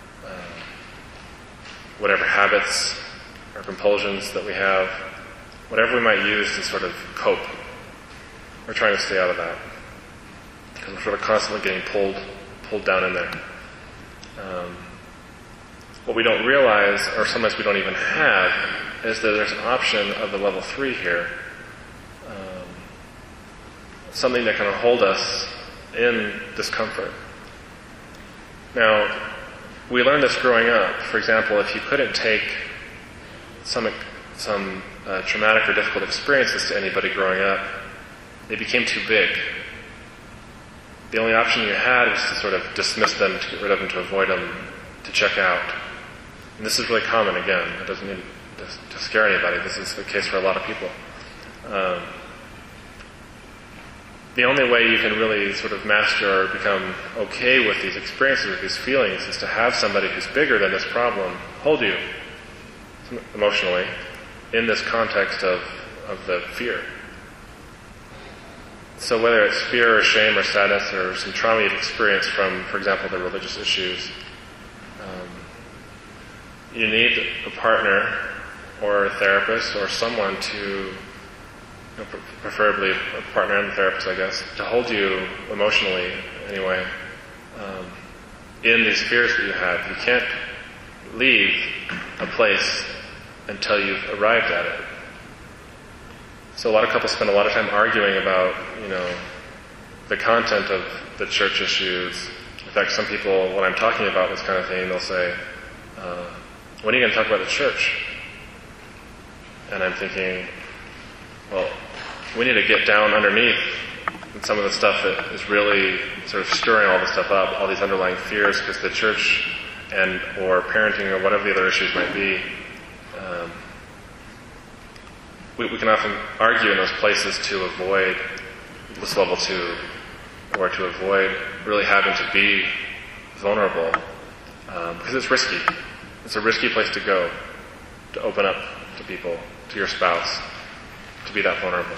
whatever habits or compulsions that we have, whatever we might use to sort of cope, we're trying to stay out of that. Because we're sort of constantly getting pulled pulled down in there. Um, what we don't realize, or sometimes we don't even have, is that there's an option of the level three here. Um, something that can hold us in discomfort. Now, we learned this growing up. For example, if you couldn't take some some uh, traumatic or difficult experiences to anybody growing up, they became too big. The only option you had was to sort of dismiss them, to get rid of them, to avoid them, to check out. And this is really common, again. It doesn't mean to, to scare anybody. This is the case for a lot of people. Um, the only way you can really sort of master or become okay with these experiences, with these feelings, is to have somebody who's bigger than this problem hold you emotionally in this context of, of the fear. So whether it's fear or shame or sadness or some trauma you've experienced from, for example, the religious issues, um, you need a partner or a therapist or someone to, you know, preferably a partner and a therapist, I guess, to hold you emotionally, anyway, um, in these fears that you have. You can't leave a place until you've arrived at it. So a lot of couples spend a lot of time arguing about, you know, the content of the church issues. In fact, some people, when I'm talking about this kind of thing, they'll say, uh, when are you going to talk about the church? And I'm thinking, well, we need to get down underneath some of the stuff that is really sort of stirring all this stuff up, all these underlying fears, because the church and or parenting or whatever the other issues might be, um, we, we can often argue in those places to avoid this level two, or to avoid really having to be vulnerable, um, because it's risky. It's a risky place to go, to open up to people, to your spouse, to be that vulnerable.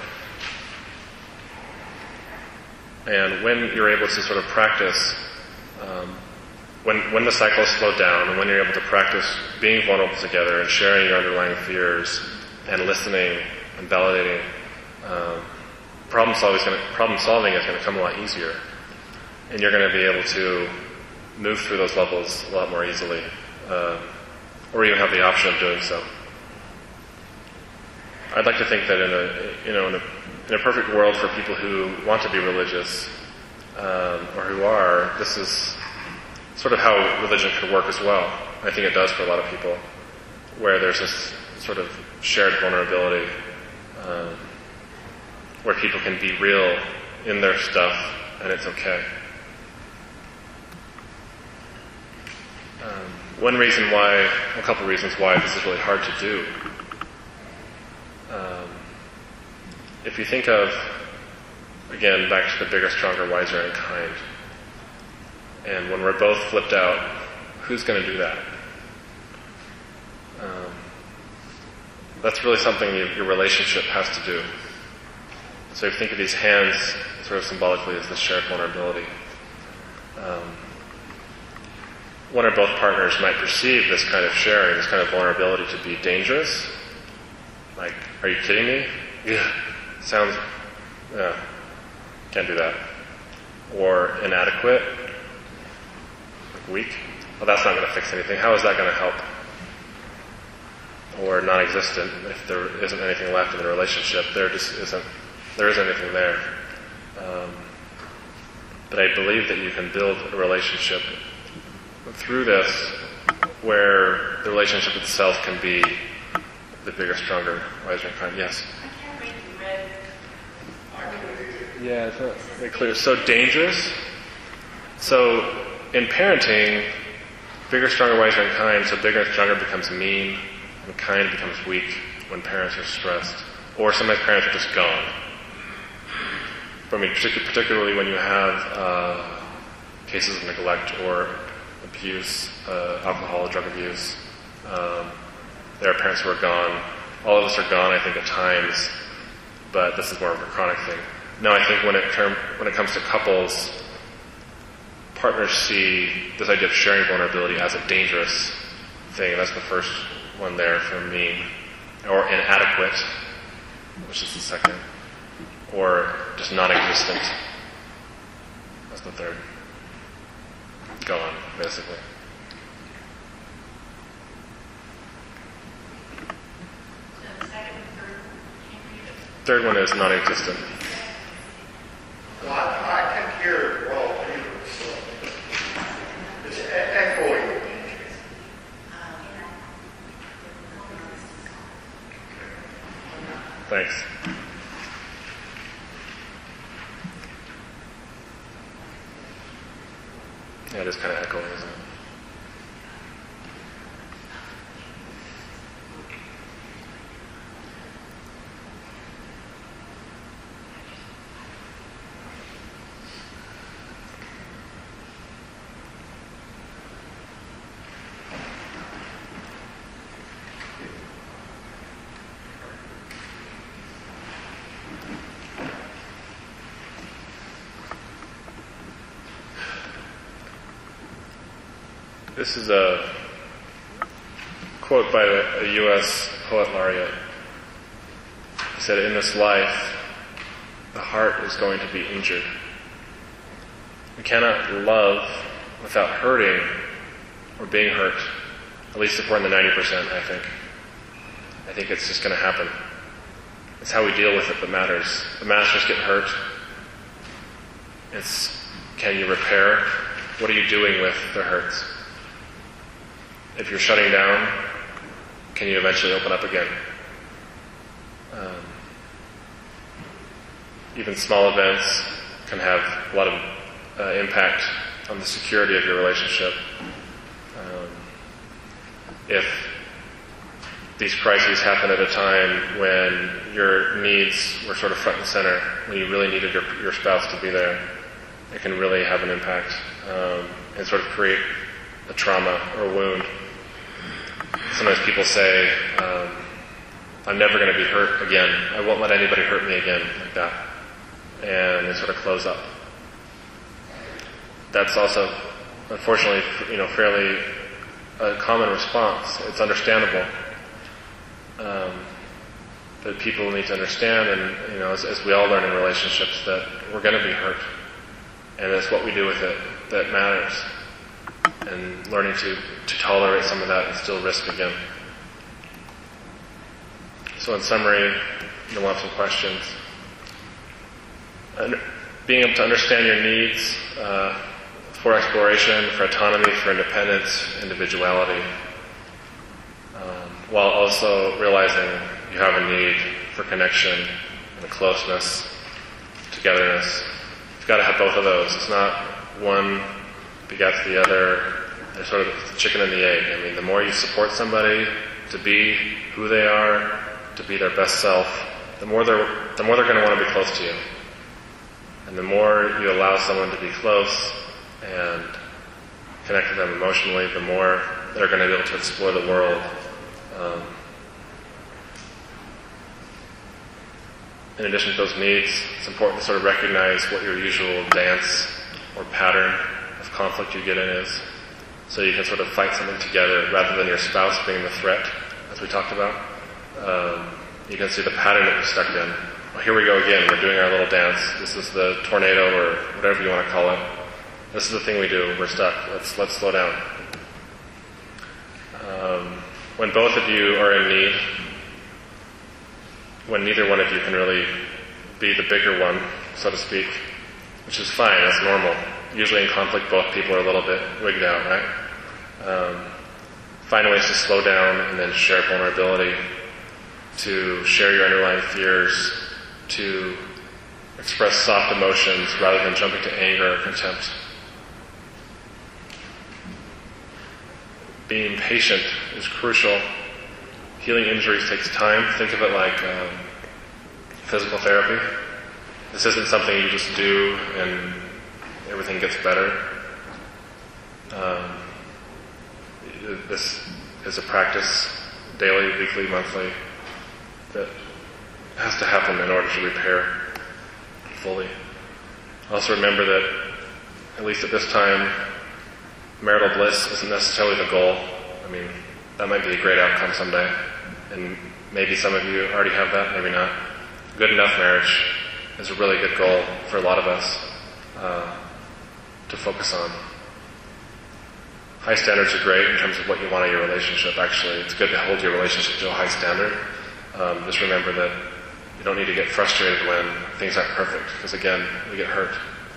And when you're able to sort of practice, um, when when the cycle is slowed down, and when you're able to practice being vulnerable together and sharing your underlying fears and listening and validating, um, problem solving is going to, problem solving is going to come a lot easier, and you're going to be able to move through those levels a lot more easily, uh, or even have the option of doing so. I'd like to think that in a you know in a in a perfect world for people who want to be religious, um, or who are, this is sort of how religion could work as well. I think it does for a lot of people, where there's this sort of shared vulnerability, um, where people can be real in their stuff, and it's okay. Um, one reason why, a couple reasons why this is really hard to do. Um, if you think of, again, back to the bigger, stronger, wiser, and kind, and when we're both flipped out, who's going to do that? Um, that's really something you, your relationship has to do. So if you think of these hands sort of symbolically as the shared vulnerability, um, one or both partners might perceive this kind of sharing, this kind of vulnerability to be dangerous. Like, are you kidding me? Yeah, sounds, yeah, can't do that. Or inadequate, like weak. Well, that's not going to fix anything. How is that going to help? Or non-existent, if there isn't anything left in the relationship, there just isn't, there isn't anything there. Um, but I believe that you can build a relationship through this where the relationship itself can be the bigger, stronger, wiser, and kind. Yes? I can't read the red. Yeah, it's not very clear. So dangerous. So in parenting, bigger, stronger, wiser, and kind, so bigger and stronger becomes mean, and kind becomes weak when parents are stressed. Or sometimes parents are just gone. I mean, particularly when you have uh, cases of neglect or abuse, uh, alcohol, drug abuse. Um, there are parents who are gone. All of us are gone, I think, at times, but this is more of a chronic thing. No, I think when it term, when it comes to couples, partners see this idea of sharing vulnerability as a dangerous thing. That's the first one there for me. Or inadequate, which is the second. Or just non-existent. That's the third. Gone, basically. The second and third can't read it. Third one is non-existent. Well, I, I can hear well either, so it's e- echoing. Thanks. Yeah, it is kind of echoing, isn't it? This is a quote by a, a U S poet laureate. He said, "In this life, the heart is going to be injured. We cannot love without hurting or being hurt, at least if we're in the ninety percent, I think. I think it's just going to happen. It's how we deal with it that matters. The masters get hurt. It's, can you repair? What are you doing with the hurts? If you're shutting down, can you eventually open up again? Um, even small events can have a lot of uh, impact on the security of your relationship. Um, if these crises happen at a time when your needs were sort of front and center, when you really needed your, your spouse to be there, it can really have an impact um, and sort of create a trauma or a wound. Sometimes people say, um, I'm never going to be hurt again. I won't let anybody hurt me again, like that. And they sort of close up. That's also, unfortunately, you know, fairly a common response. It's understandable. Um, but people need to understand, and, you know, as, as we all learn in relationships, that we're going to be hurt. And it's what we do with it that matters. And learning to, to tolerate some of that and still risk again. So in summary, you'll have some questions. And being able to understand your needs uh, for exploration, for autonomy, for independence, individuality, um, while also realizing you have a need for connection and closeness, togetherness. You've got to have both of those. It's not one begets the other. They're sort of the chicken and the egg. I mean, the more you support somebody to be who they are, to be their best self, the more they're the more they're going to want to be close to you. And the more you allow someone to be close and connect with them emotionally, the more they're going to be able to explore the world. Um, in addition to those needs, it's important to sort of recognize what your usual dance or pattern of conflict you get in is. So you can sort of fight something together rather than your spouse being the threat, as we talked about. Um, you can see the pattern that you're stuck in. Well, here we go again. We're doing our little dance. This is the tornado or whatever you want to call it. This is the thing we do. We're stuck. Let's let's slow down. Um, when both of you are in need, when neither one of you can really be the bigger one, so to speak, which is fine. That's normal. Usually in conflict, both people are a little bit wigged out, right? Um, find ways to slow down and then share vulnerability, to share your underlying fears, to express soft emotions rather than jumping to anger or contempt. Being patient is crucial. Healing injuries takes time. Think of it like um, physical therapy. This isn't something you just do and everything gets better. Um, this is a practice, daily, weekly, monthly, that has to happen in order to repair fully. Also remember that, at least at this time, marital bliss isn't necessarily the goal. I mean, that might be a great outcome someday, and maybe some of you already have that, maybe not. Good enough marriage is a really good goal for a lot of us uh, to focus on. High standards are great in terms of what you want in your relationship. Actually, it's good to hold your relationship to a high standard. Um, just remember that you don't need to get frustrated when things aren't perfect, because again, we get hurt.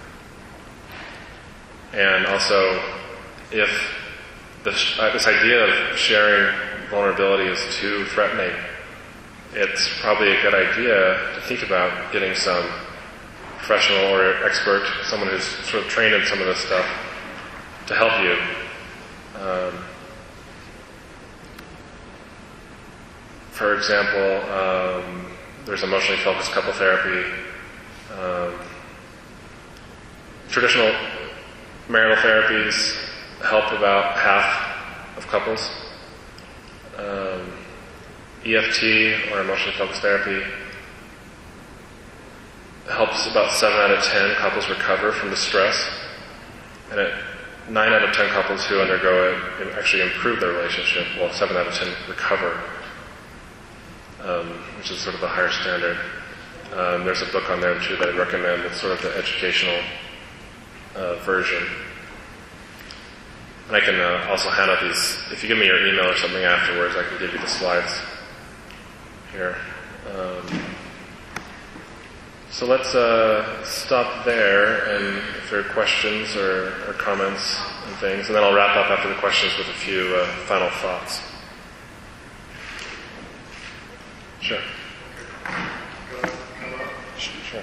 And also, if this, uh, this idea of sharing vulnerability is too threatening, it's probably a good idea to think about getting some professional or expert, someone who's sort of trained in some of this stuff, to help you. Um, for example, um, there's emotionally focused couple therapy. Um, traditional marital therapies help about half of couples. Um, E F T, or emotionally focused therapy, helps about seven out of ten couples recover from distress, and it nine out of ten couples who undergo it actually improve their relationship, while seven out of ten recover, um, which is sort of a higher standard. Um, there's a book on there too that I recommend. It's sort of the educational uh, version. And I can uh, also hand out these. If you give me your email or something afterwards, I can give you the slides here. Um, So let's uh, stop there, and if there are questions or, or comments and things, and then I'll wrap up after the questions with a few uh, final thoughts. Sure. Sure.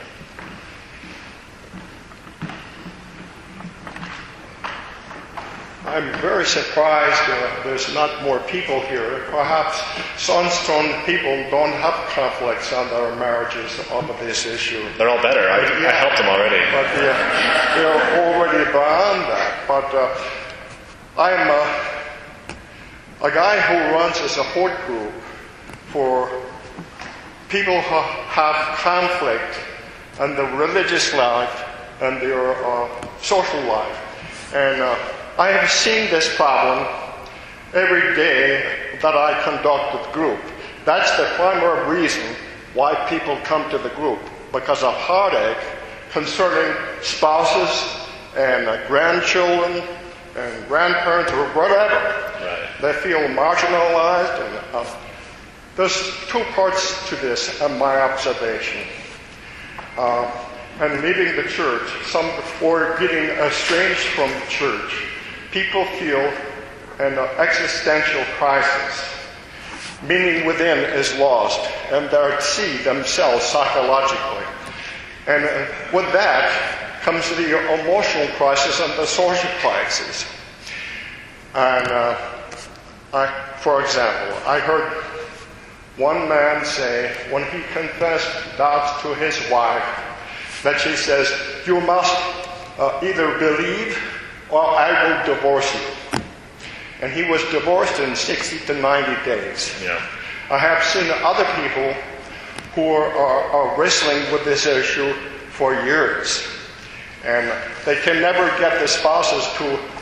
I'm very surprised uh, there's not more people here. Perhaps Sunstone people don't have conflicts on their marriages over this issue. They're all better. I, yeah. I helped them already. But uh, they're already beyond that. But uh, I'm uh, a guy who runs a support group for people who have conflict in the religious life and their uh, social life. And uh, I have seen this problem every day that I conduct the group. That's the primary reason why people come to the group, because of heartache concerning spouses and uh, grandchildren and grandparents or whatever. Right. They feel marginalized. And uh, there's two parts to this, in my observation. Uh, and leaving the church, some or getting estranged from the church, people feel an existential crisis. Meaning within is lost, and they see themselves psychologically. And uh, with that comes the emotional crisis and the social crisis. And uh, I, for example, I heard one man say, when he confessed doubts to his wife, that she says, "You must uh, either believe or I will divorce you." And he was divorced in sixty to ninety days. Yeah. I have seen other people who are, are, are wrestling with this issue for years. And they can never get the spouses to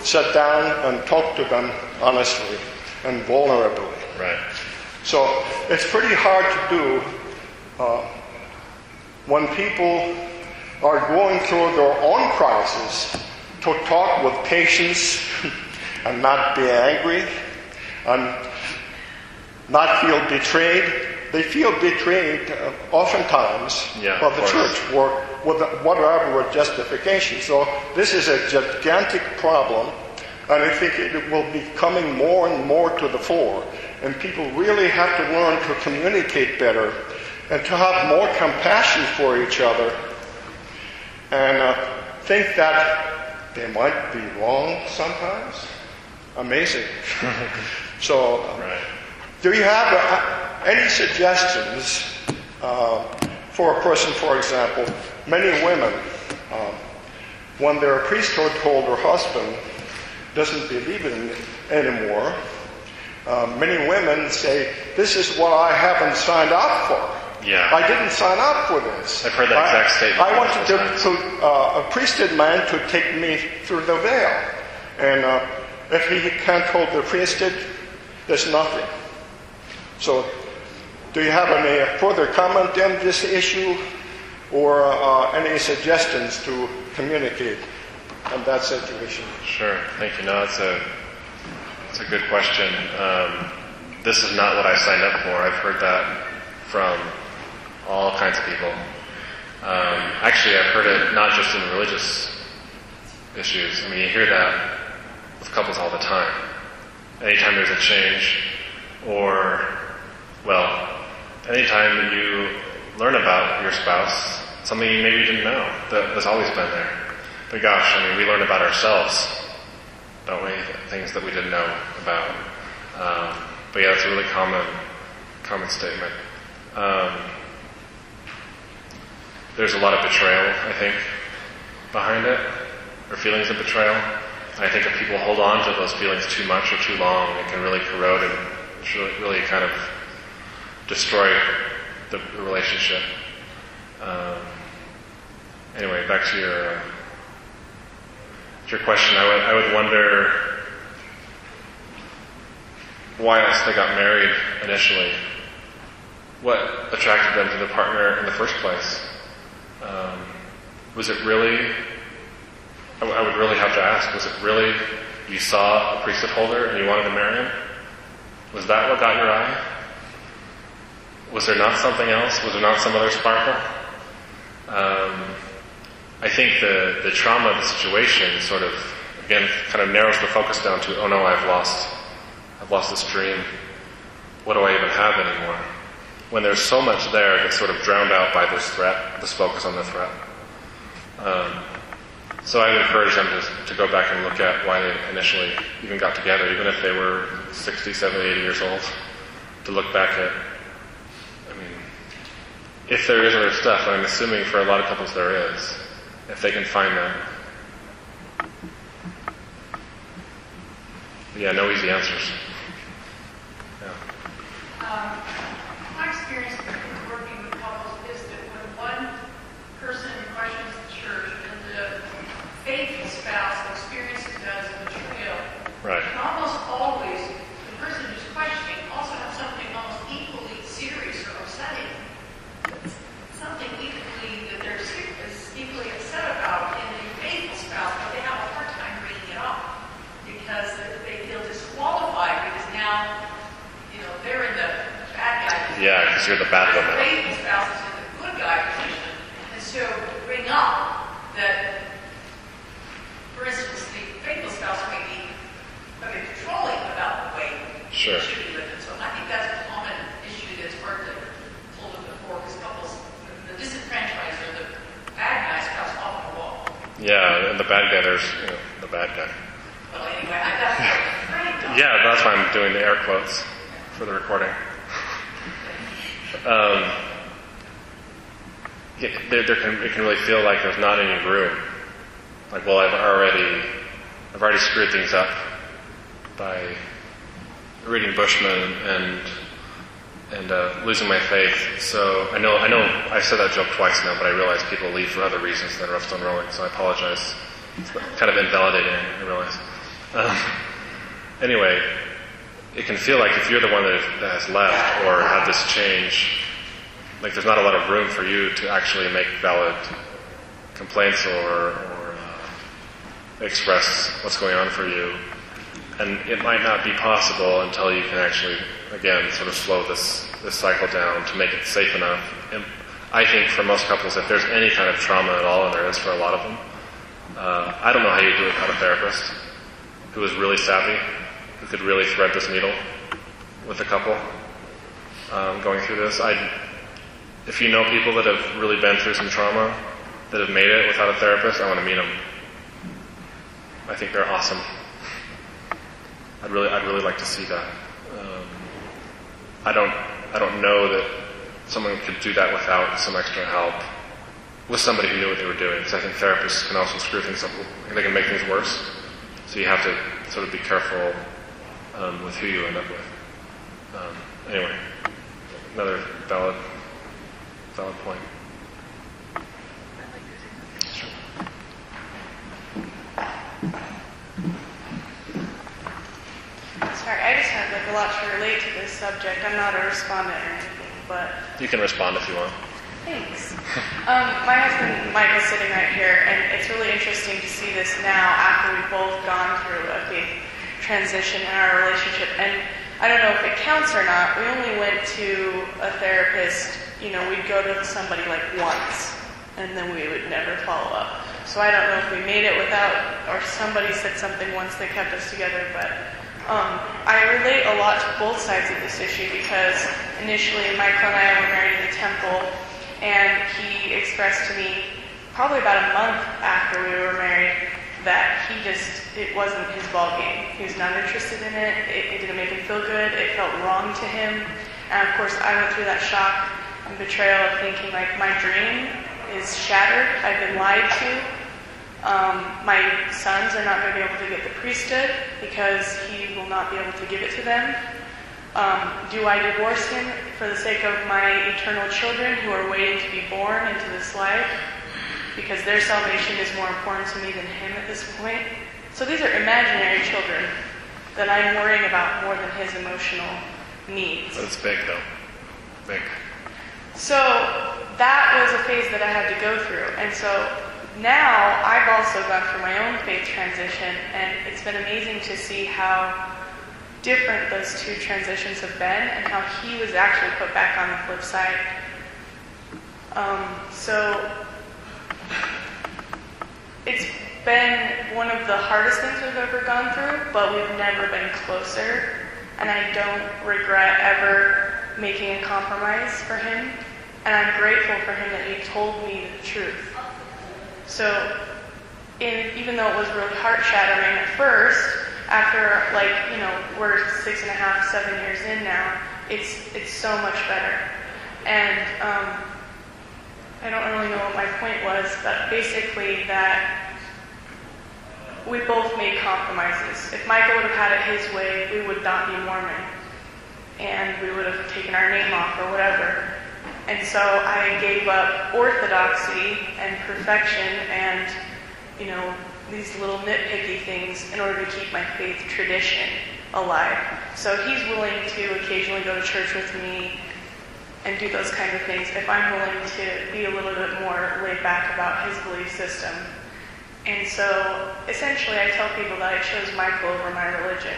sit down and talk to them honestly and vulnerably. Right. So it's pretty hard to do uh, when people are going through their own crisis to talk with patience and not be angry and not feel betrayed. They feel betrayed uh, oftentimes Yeah, by of the course. church or with whatever justification. So this is a gigantic problem, and I think it will be coming more and more to the fore. And people really have to learn to communicate better and to have more compassion for each other and uh, think that they might be wrong sometimes. Amazing. So, uh, Right. do you have uh, any suggestions uh, for a person, for example, many women, um, when their priesthood holder husband doesn't believe in it anymore, uh, many women say, this is what I haven't signed up for. Yeah. I didn't sign up for this. I've heard that I, exact statement I wanted to, multiple to uh, a priesthood man to take me through the veil. And uh, if he can't hold the priesthood, there's nothing. So, do you have any further comment on this issue or uh, any suggestions to communicate on that situation? Sure. Thank you. No, it's a it's a good question. Um, this is not what I signed up for. I've heard that from all kinds of people. Um, actually, I've heard it not just in religious issues. I mean, you hear that with couples all the time. Anytime there's a change, or, well, anytime you learn about your spouse, something you maybe didn't know that has always been there. But gosh, I mean, we learn about ourselves, don't we? Things that we didn't know about. Um, but yeah, it's a really common, common statement. Um, there's a lot of betrayal, I think, behind it, or feelings of betrayal. And I think if people hold on to those feelings too much or too long, it can really corrode and really, really kind of destroy the, the relationship. Um, anyway, back to your uh, to your question. I would I would wonder why else they got married initially. What attracted them to the partner in the first place? Um, was it really? I, w- I would really have to ask. Was it really you saw a priesthood holder and you wanted to marry him? Was that what got your eye? Was there not something else? Was there not some other sparkle? Um, I think the, the trauma of the situation sort of, again, kind of narrows the focus down to, oh no, I've lost, I've lost this dream. What do I even have anymore? When there's so much there that's sort of drowned out by this threat, this focus on the threat. Um, so I would encourage them to, to go back and look at why they initially even got together, even if they were sixty, seventy, eighty years old, to look back at, I mean, if there is other stuff, and I'm assuming for a lot of couples there is, if they can find that. But yeah, no easy answers. Yeah. Um, my experience with working with couples is that when one person questions the church and the faithful spouse experiences that as a betrayal, Right. and almost always the person who's questioning also has something almost equally serious or upsetting, something equally that they're se- is equally upset about in the faithful spouse, but they have a hard time bringing it up because they feel disqualified because now, you know, they're in the bad guy position. Yeah, because you're the bad The woman. faithful spouse is in the good guy position. And so to bring up that, for instance, the faithful spouse may be a bit controlling about the way Sure. it should be lived. And so I think that's a common issue that's hard to hold up before because couples, the disenfranchised or the bad guys cross off the wall. Yeah, and the bad guy, there's, you know, the bad guy. Well, anyway, I that's what I'm afraid of. Yeah, that's why I'm doing the air quotes for the recording. Um, yeah, there, there can, it can really feel like there's not any room. Like, well, I've already, I've already screwed things up by reading Bushman and and uh, losing my faith. So I know, I know, I said that joke twice now, but I realize people leave for other reasons than Rough Stone Rolling. So I apologize. It's kind of invalidating, I realize. Um, anyway, it can feel like if you're the one that has left or had this change, like there's not a lot of room for you to actually make valid complaints or, or uh, express what's going on for you. And it might not be possible until you can actually, again, sort of slow this, this cycle down to make it safe enough. And I think for most couples, if there's any kind of trauma at all, and there is for a lot of them, uh, I don't know how you do it without a therapist who is really savvy, who could really thread this needle with a couple um, going through this. I, if you know people that have really been through some trauma, that have made it without a therapist, I want to meet them. I think they're awesome. I'd really, I'd really like to see that. Um, I don't, I don't know that someone could do that without some extra help with somebody who knew what they were doing. Because I think therapists can also screw things up. They can make things worse. So you have to sort of be careful um, with who you end up with. Um, anyway, another valid, valid point. Sure. Sorry, I just have like a lot to relate to this subject. I'm not a respondent or anything, but You can respond if you want. thanks. Um, my husband Michael's sitting right here, and it's really interesting to see this now after we've both gone through a big transition in our relationship. And I don't know if it counts or not. We only went to a therapist. You know, we'd go to somebody like once, and then we would never follow up. So I don't know if we made it without, or somebody said something once that kept us together, but Um, I relate a lot to both sides of this issue because initially Michael and I were married in the temple, and he expressed to me probably about a month after we were married that he just, it wasn't his ball game. He was not interested in it. It, it didn't make him feel good. It felt wrong to him. And of course I went through that shock and betrayal of thinking like my dream is shattered. I've been lied to. Um, my sons are not going to be able to get the priesthood because he will not be able to give it to them. Um, do I divorce him for the sake of my eternal children who are waiting to be born into this life? Because their salvation is more important to me than him at this point. So these are imaginary children that I'm worrying about more than his emotional needs. But it's big, though. Big. So that was a phase that I had to go through. And so now, I've also gone through my own faith transition, and it's been amazing to see how different those two transitions have been and how he was actually put back on the flip side. Um, so, it's been one of the hardest things we've ever gone through, but we've never been closer, and I don't regret ever making a compromise for him, and I'm grateful for him that he told me the truth. So, in, even though it was really heart-shattering at first, after, like, you know, we're six and a half, seven years in now, it's it's so much better. And um, I don't really know what my point was, but basically that we both made compromises. If Michael would have had it his way, we would not be Mormon. And we would have taken our name off or whatever. And so I gave up orthodoxy and perfection and, you know, these little nitpicky things in order to keep my faith tradition alive. So he's willing to occasionally go to church with me and do those kind of things if I'm willing to be a little bit more laid back about his belief system. And so essentially I tell people that I chose Michael over my religion,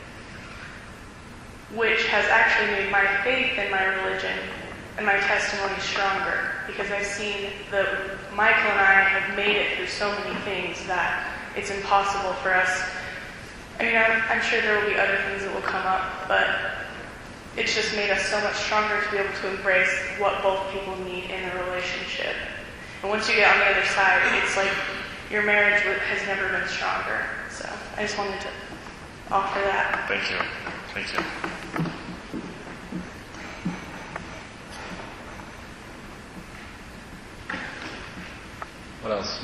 which has actually made my faith in my religion and my testimony stronger, because I've seen that Michael and I have made it through so many things that it's impossible for us. I mean, I'm, I'm sure there will be other things that will come up, but it's just made us so much stronger to be able to embrace what both people need in a relationship. And once you get on the other side, it's like your marriage has never been stronger. So I just wanted to offer that. Thank you. Thank you. What else?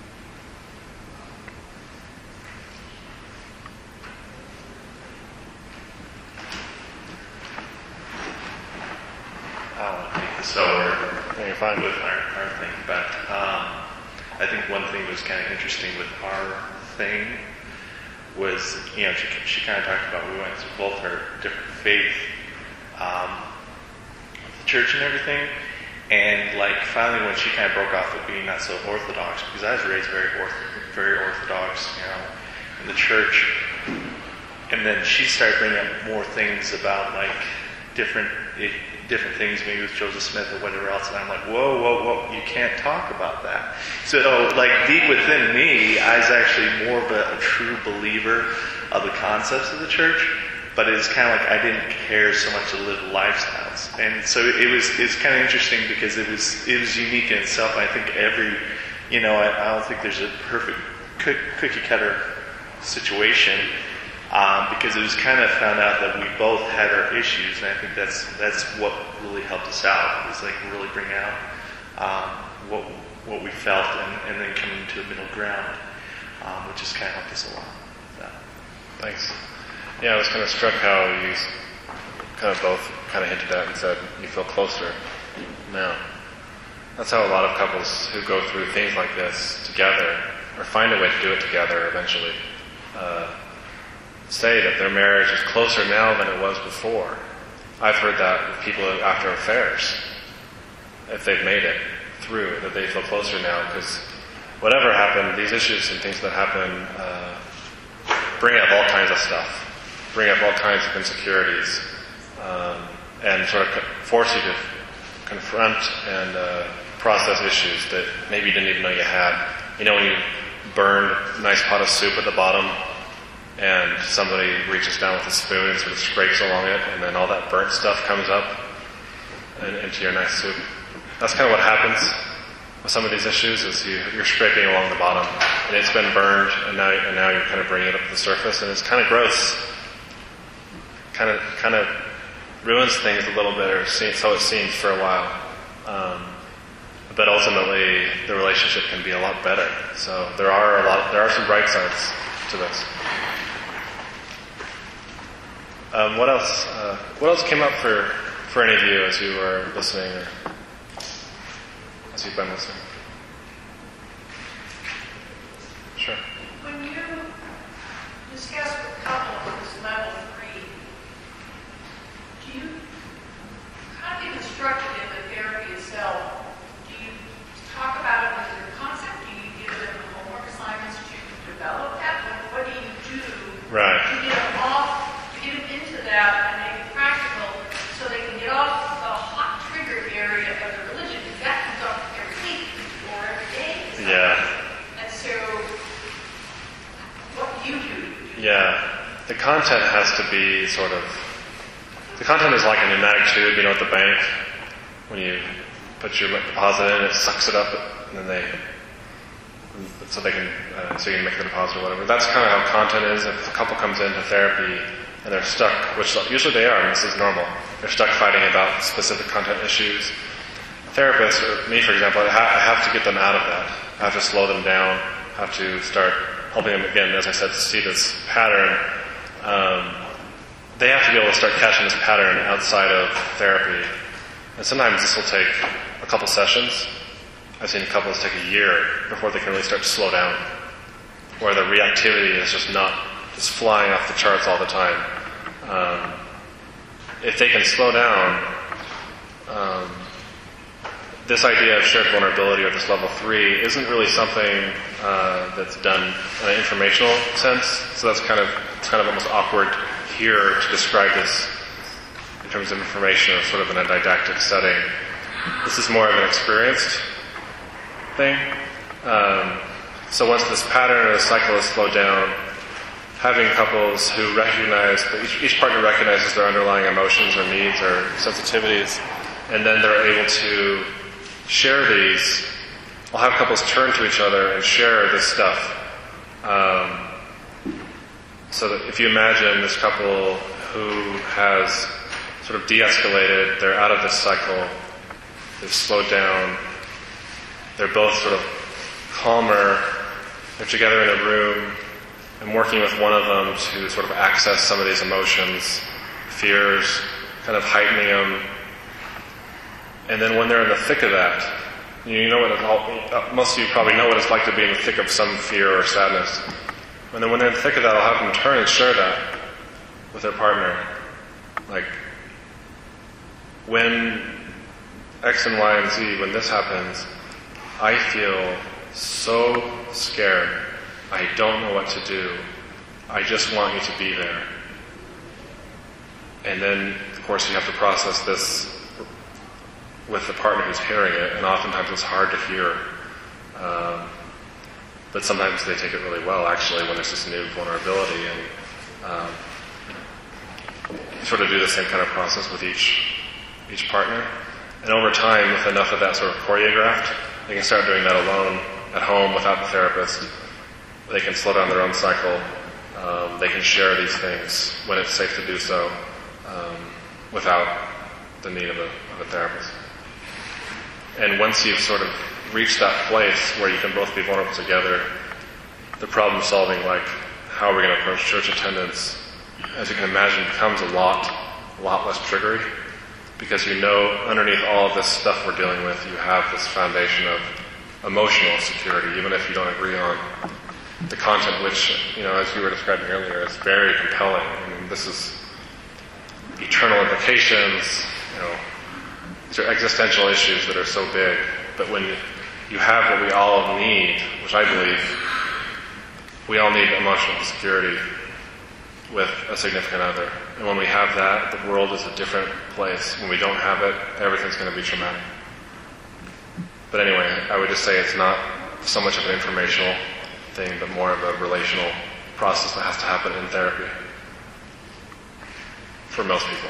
I don't want to take this over No, you're fine. with our, our thing, but um, I think one thing that was kind of interesting with our thing was, you know, she, she kind of talked about we went to both her different faith, um, church and everything, and like finally when she kind of broke off with being not so orthodox, because I was raised very orth- very orthodox, you know, in the church, and then she started bringing up more things about like different it, different things, maybe with Joseph Smith or whatever else, and I'm like, whoa, whoa, whoa, you can't talk about that. So, like, deep within me, I was actually more of a, a true believer of the concepts of the church, but it's kind of like I didn't care so much to live lifestyles. And so it was it's kind of interesting because it was it was unique in itself. I think every, you know, I, I don't think there's a perfect cookie cutter situation. Um, because it was kind of found out that we both had our issues, and I think that's that's what really helped us out. It was like really bring out um, what what we felt, and, and then coming to a middle ground, um, which has kind of helped us a lot. So. Thanks. Yeah, I was kind of struck how you kind of both kind of hinted at and said you feel closer now. That's how a lot of couples who go through things like this together, or find a way to do it together eventually, uh, say that their marriage is closer now than it was before. I've heard that with people after affairs, if they've made it through, that they feel closer now, because whatever happened, these issues and things that happen uh, bring up all kinds of stuff, bring up all kinds of insecurities, um, and sort of force you to confront and uh, process issues that maybe you didn't even know you had. You know, when you burn a nice pot of soup at the bottom, and somebody reaches down with a spoon and sort of scrapes along it, and then all that burnt stuff comes up and, into your nice soup. That's kind of what happens with some of these issues, is you, you're scraping along the bottom, and it's been burned, and now, and now you're kind of bringing it up to the surface, and it's kind of gross. Kind of, kind of ruins things a little bit, or so it seems for a while. Um, but ultimately, the relationship can be a lot better. So there are a lot, there are some bright sides to this. Um, what else? Uh, what else came up for, for any of you as you were listening, or as you've been listening? Sure. When you discuss with couples this level three, do you, how do you construct it in the therapy itself? Do you talk about it as a concept? Do you give them homework assignments to develop that? What, what do you do Right. to get them off, to get them into that and make it practical so they can get off the hot trigger area of the religion? Because that comes up every week or every day. Yeah. And so, what do you do? Yeah. The content has to be sort of, the content is like a pneumatic tube, you know, at the bank. When you put your deposit in, it sucks it up, and then they, so they can, uh, so you can make the deposit or whatever. That's kind of how content is. If a couple comes into therapy and they're stuck, which usually they are, and this is normal, they're stuck fighting about specific content issues. Therapists, or me for example, I have, I have to get them out of that. I have to slow them down. I have to start helping them again, as I said, to see this pattern. Um, they have to be able to start catching this pattern outside of therapy. And sometimes this will take a couple sessions. I've seen couples take a year before they can really start to slow down, where the reactivity is just not just flying off the charts all the time. Um, if they can slow down, um, this idea of shared vulnerability or this level three isn't really something uh, that's done in an informational sense. So that's kind of it's kind of almost awkward here to describe this in terms of information or sort of in a didactic setting. This is more of an experienced thing. Um, so once this pattern or the cycle is slowed down, having couples who recognize, each, each partner recognizes their underlying emotions or needs or sensitivities, and then they're able to share these. I'll have couples turn to each other and share this stuff. Um, so that if you imagine this couple who has sort of de-escalated, they're out of this cycle, they've slowed down, they're both sort of calmer, they're together in a room, and working with one of them to sort of access some of these emotions, fears, kind of heightening them. And then when they're in the thick of that, you know what it all, most of you probably know what it's like to be in the thick of some fear or sadness. And then when they're in the thick of that, I'll have them turn and share that with their partner. Like, when X and Y and Z, when this happens, I feel so scared. I don't know what to do. I just want you to be there. And then, of course, you have to process this with the partner who's hearing it, and oftentimes it's hard to hear. Um, but sometimes they take it really well, actually, when there's this new vulnerability. And um, sort of do the same kind of process with each each partner. And over time, with enough of that sort of choreographed, they can start doing that alone at home without the therapist. They can slow down their own cycle. Um, they can share these things when it's safe to do so, um, without the need of a, of a therapist. And once you've sort of reached that place where you can both be vulnerable together, the problem solving, like how are we going to approach church attendance, as you can imagine, becomes a lot, a lot less triggery, because you know underneath all of this stuff we're dealing with, you have this foundation of emotional security, even if you don't agree on the content, which, you know, as you were describing earlier, is very compelling. I mean, this is eternal implications, you know, these are existential issues that are so big. But when you have what we all need, which I believe we all need emotional security with a significant other. And when we have that, the world is a different place. When we don't have it, everything's going to be traumatic. But anyway, I would just say it's not so much of an informational thing, but more of a relational process that has to happen in therapy for most people.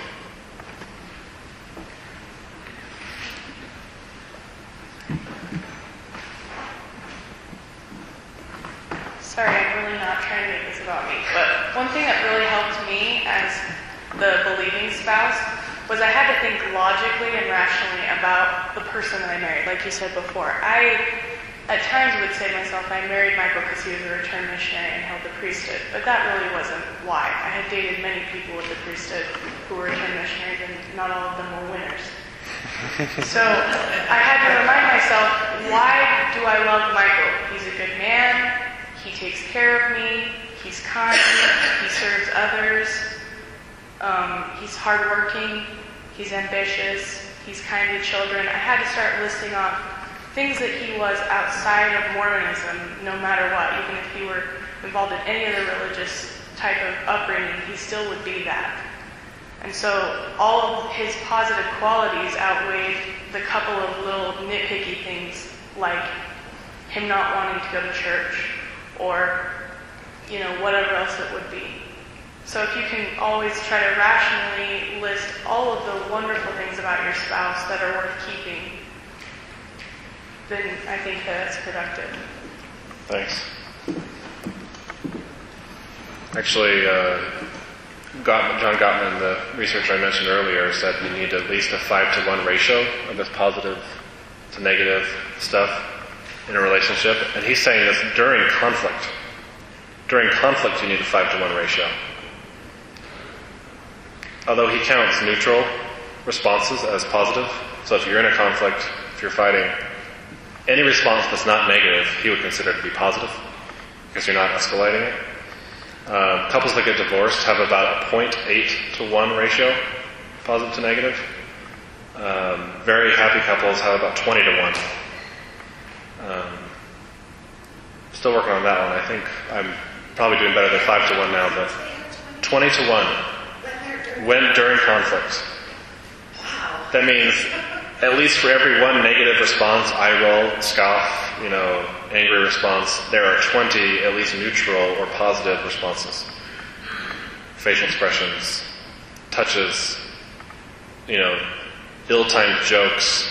Sorry, I'm really not trying to make this about me, but one thing that really helped me as the believing spouse was I had to think logically and rationally about the person that I married. Like you said before, I at times would say to myself, I married Michael because he was a returned missionary and held the priesthood, but that really wasn't why. I had dated many people with the priesthood who were returned missionaries, and not all of them were winners. So I had to remind myself, why do I love Michael? He's a good man. He takes care of me, he's kind, he serves others, um, he's hardworking, he's ambitious, he's kind to children. I had to start listing off things that he was outside of Mormonism, no matter what. Even if he were involved in any other religious type of upbringing, he still would be that. And so all of his positive qualities outweighed the couple of little nitpicky things, like him not wanting to go to church, or, you know, whatever else it would be. So if you can always try to rationally list all of the wonderful things about your spouse that are worth keeping, then I think that it's productive. Thanks. Actually, uh, Gottman, John Gottman, the researcher I mentioned earlier, said you need at least a five to one ratio of this positive to negative stuff in a relationship, and he's saying this during conflict. During conflict, you need a five to one ratio. Although he counts neutral responses as positive, so if you're in a conflict, if you're fighting, any response that's not negative, he would consider to be positive, because you're not escalating it. Uh, couples that get divorced have about a zero point eight to one ratio, positive to negative. Um, very happy couples have about twenty to one. Um, still working on that one. I think I'm probably doing better than five to one now, but twenty to one when during conflict. That means at least for every one negative response, eye roll, scoff, you know, angry response, there are twenty at least neutral or positive responses. Facial expressions, touches, you know, ill-timed jokes.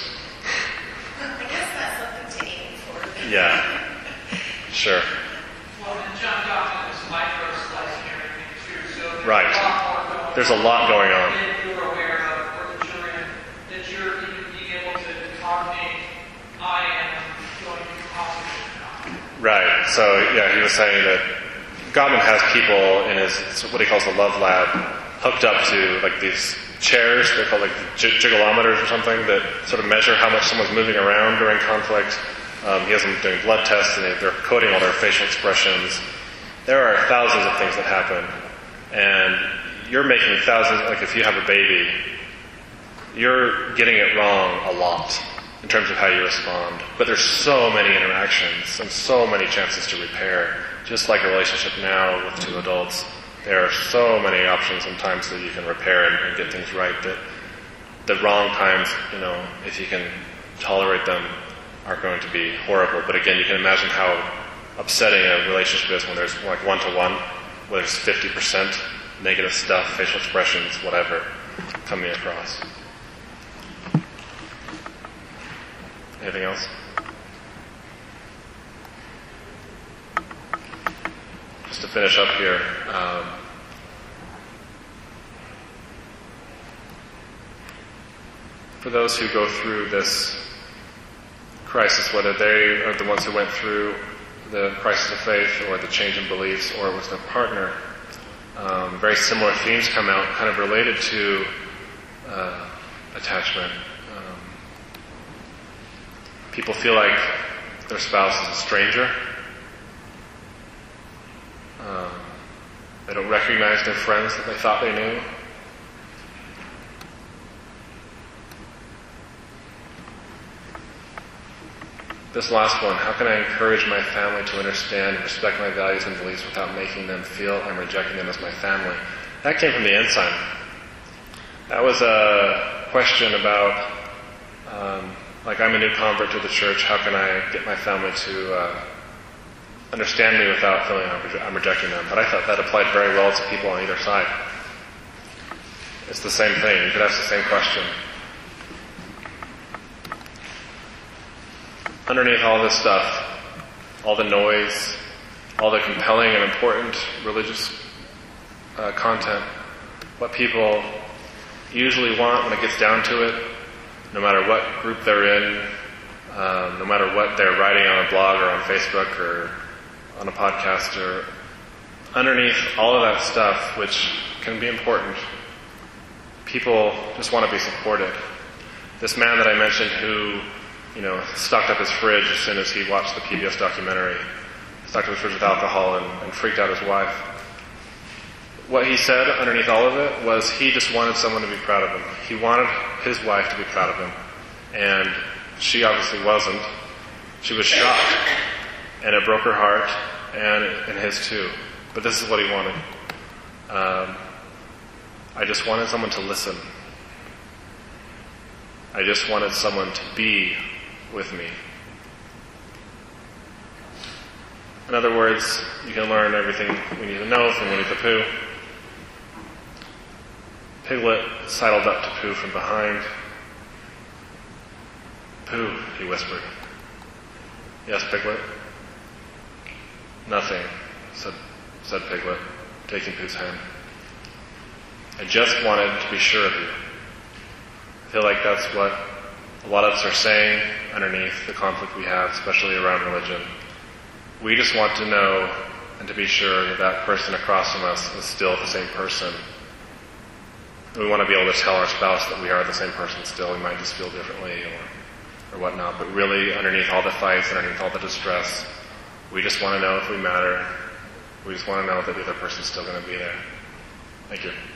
Yeah, sure. Well, and John Gottman is micro-slicing everything too, so there's Right. a lot more going on. There's a lot going on. That you're aware of, or that you're in, that you're even being able to cognate, I am going to be positive now. Right. So, yeah, he was saying that Gottman has people in his, what he calls the love lab, hooked up to, like, these chairs, they're called, like, j- jiggleometers or something, that sort of measure how much someone's moving around during conflict. Um, he has them doing blood tests, and they, they're coding all their facial expressions. There are thousands of things that happen, and you're making thousands, like if you have a baby, you're getting it wrong a lot in terms of how you respond. But there's so many interactions and so many chances to repair. Just like a relationship now with two adults, there are so many options and times that you can repair and, and get things right that the wrong times, you know, if you can tolerate them, are going to be horrible. But again, you can imagine how upsetting a relationship is when there's like one-to-one, where there's fifty percent negative stuff, facial expressions, whatever, coming across. Anything else? Just to finish up here, um, for those who go through this crisis, whether they are the ones who went through the crisis of faith or the change in beliefs or it was their partner, um, very similar themes come out kind of related to uh, attachment. Um, people feel like their spouse is a stranger. Um, they don't recognize their friends that they thought they knew. This last one, how can I encourage my family to understand and respect my values and beliefs without making them feel I'm rejecting them as my family? That came from the ensign. That was a question about, um, like, I'm a new convert to the church, how can I get my family to uh, understand me without feeling I'm, reje- I'm rejecting them? But I thought that applied very well to people on either side. It's the same thing. You could ask the same question. Underneath all this stuff, all the noise, all the compelling and important religious uh, content, what people usually want when it gets down to it, no matter what group they're in, um, no matter what they're writing on a blog or on Facebook or on a podcast, or underneath all of that stuff, which can be important, people just want to be supported. This man that I mentioned who you know, stocked up his fridge as soon as he watched the P B S documentary, stocked up his fridge with alcohol and, and freaked out his wife. What he said underneath all of it was he just wanted someone to be proud of him. He wanted his wife to be proud of him. And she obviously wasn't. She was shocked. And it broke her heart, and, and his too. But this is what he wanted. Um, I just wanted someone to listen. I just wanted someone to be with me. In other words, you can learn everything we need to know from Winnie the Pooh. Piglet sidled up to Pooh from behind. Pooh, he whispered. Yes, Piglet? Nothing, said, said Piglet, taking Pooh's hand. I just wanted to be sure of you. I feel like that's what a lot of us are saying underneath the conflict we have, especially around religion. We just want to know and to be sure that that person across from us is still the same person. We want to be able to tell our spouse that we are the same person still. We might just feel differently or, or whatnot. But really, underneath all the fights, underneath all the distress, we just want to know if we matter. We just want to know that the other person's still going to be there. Thank you.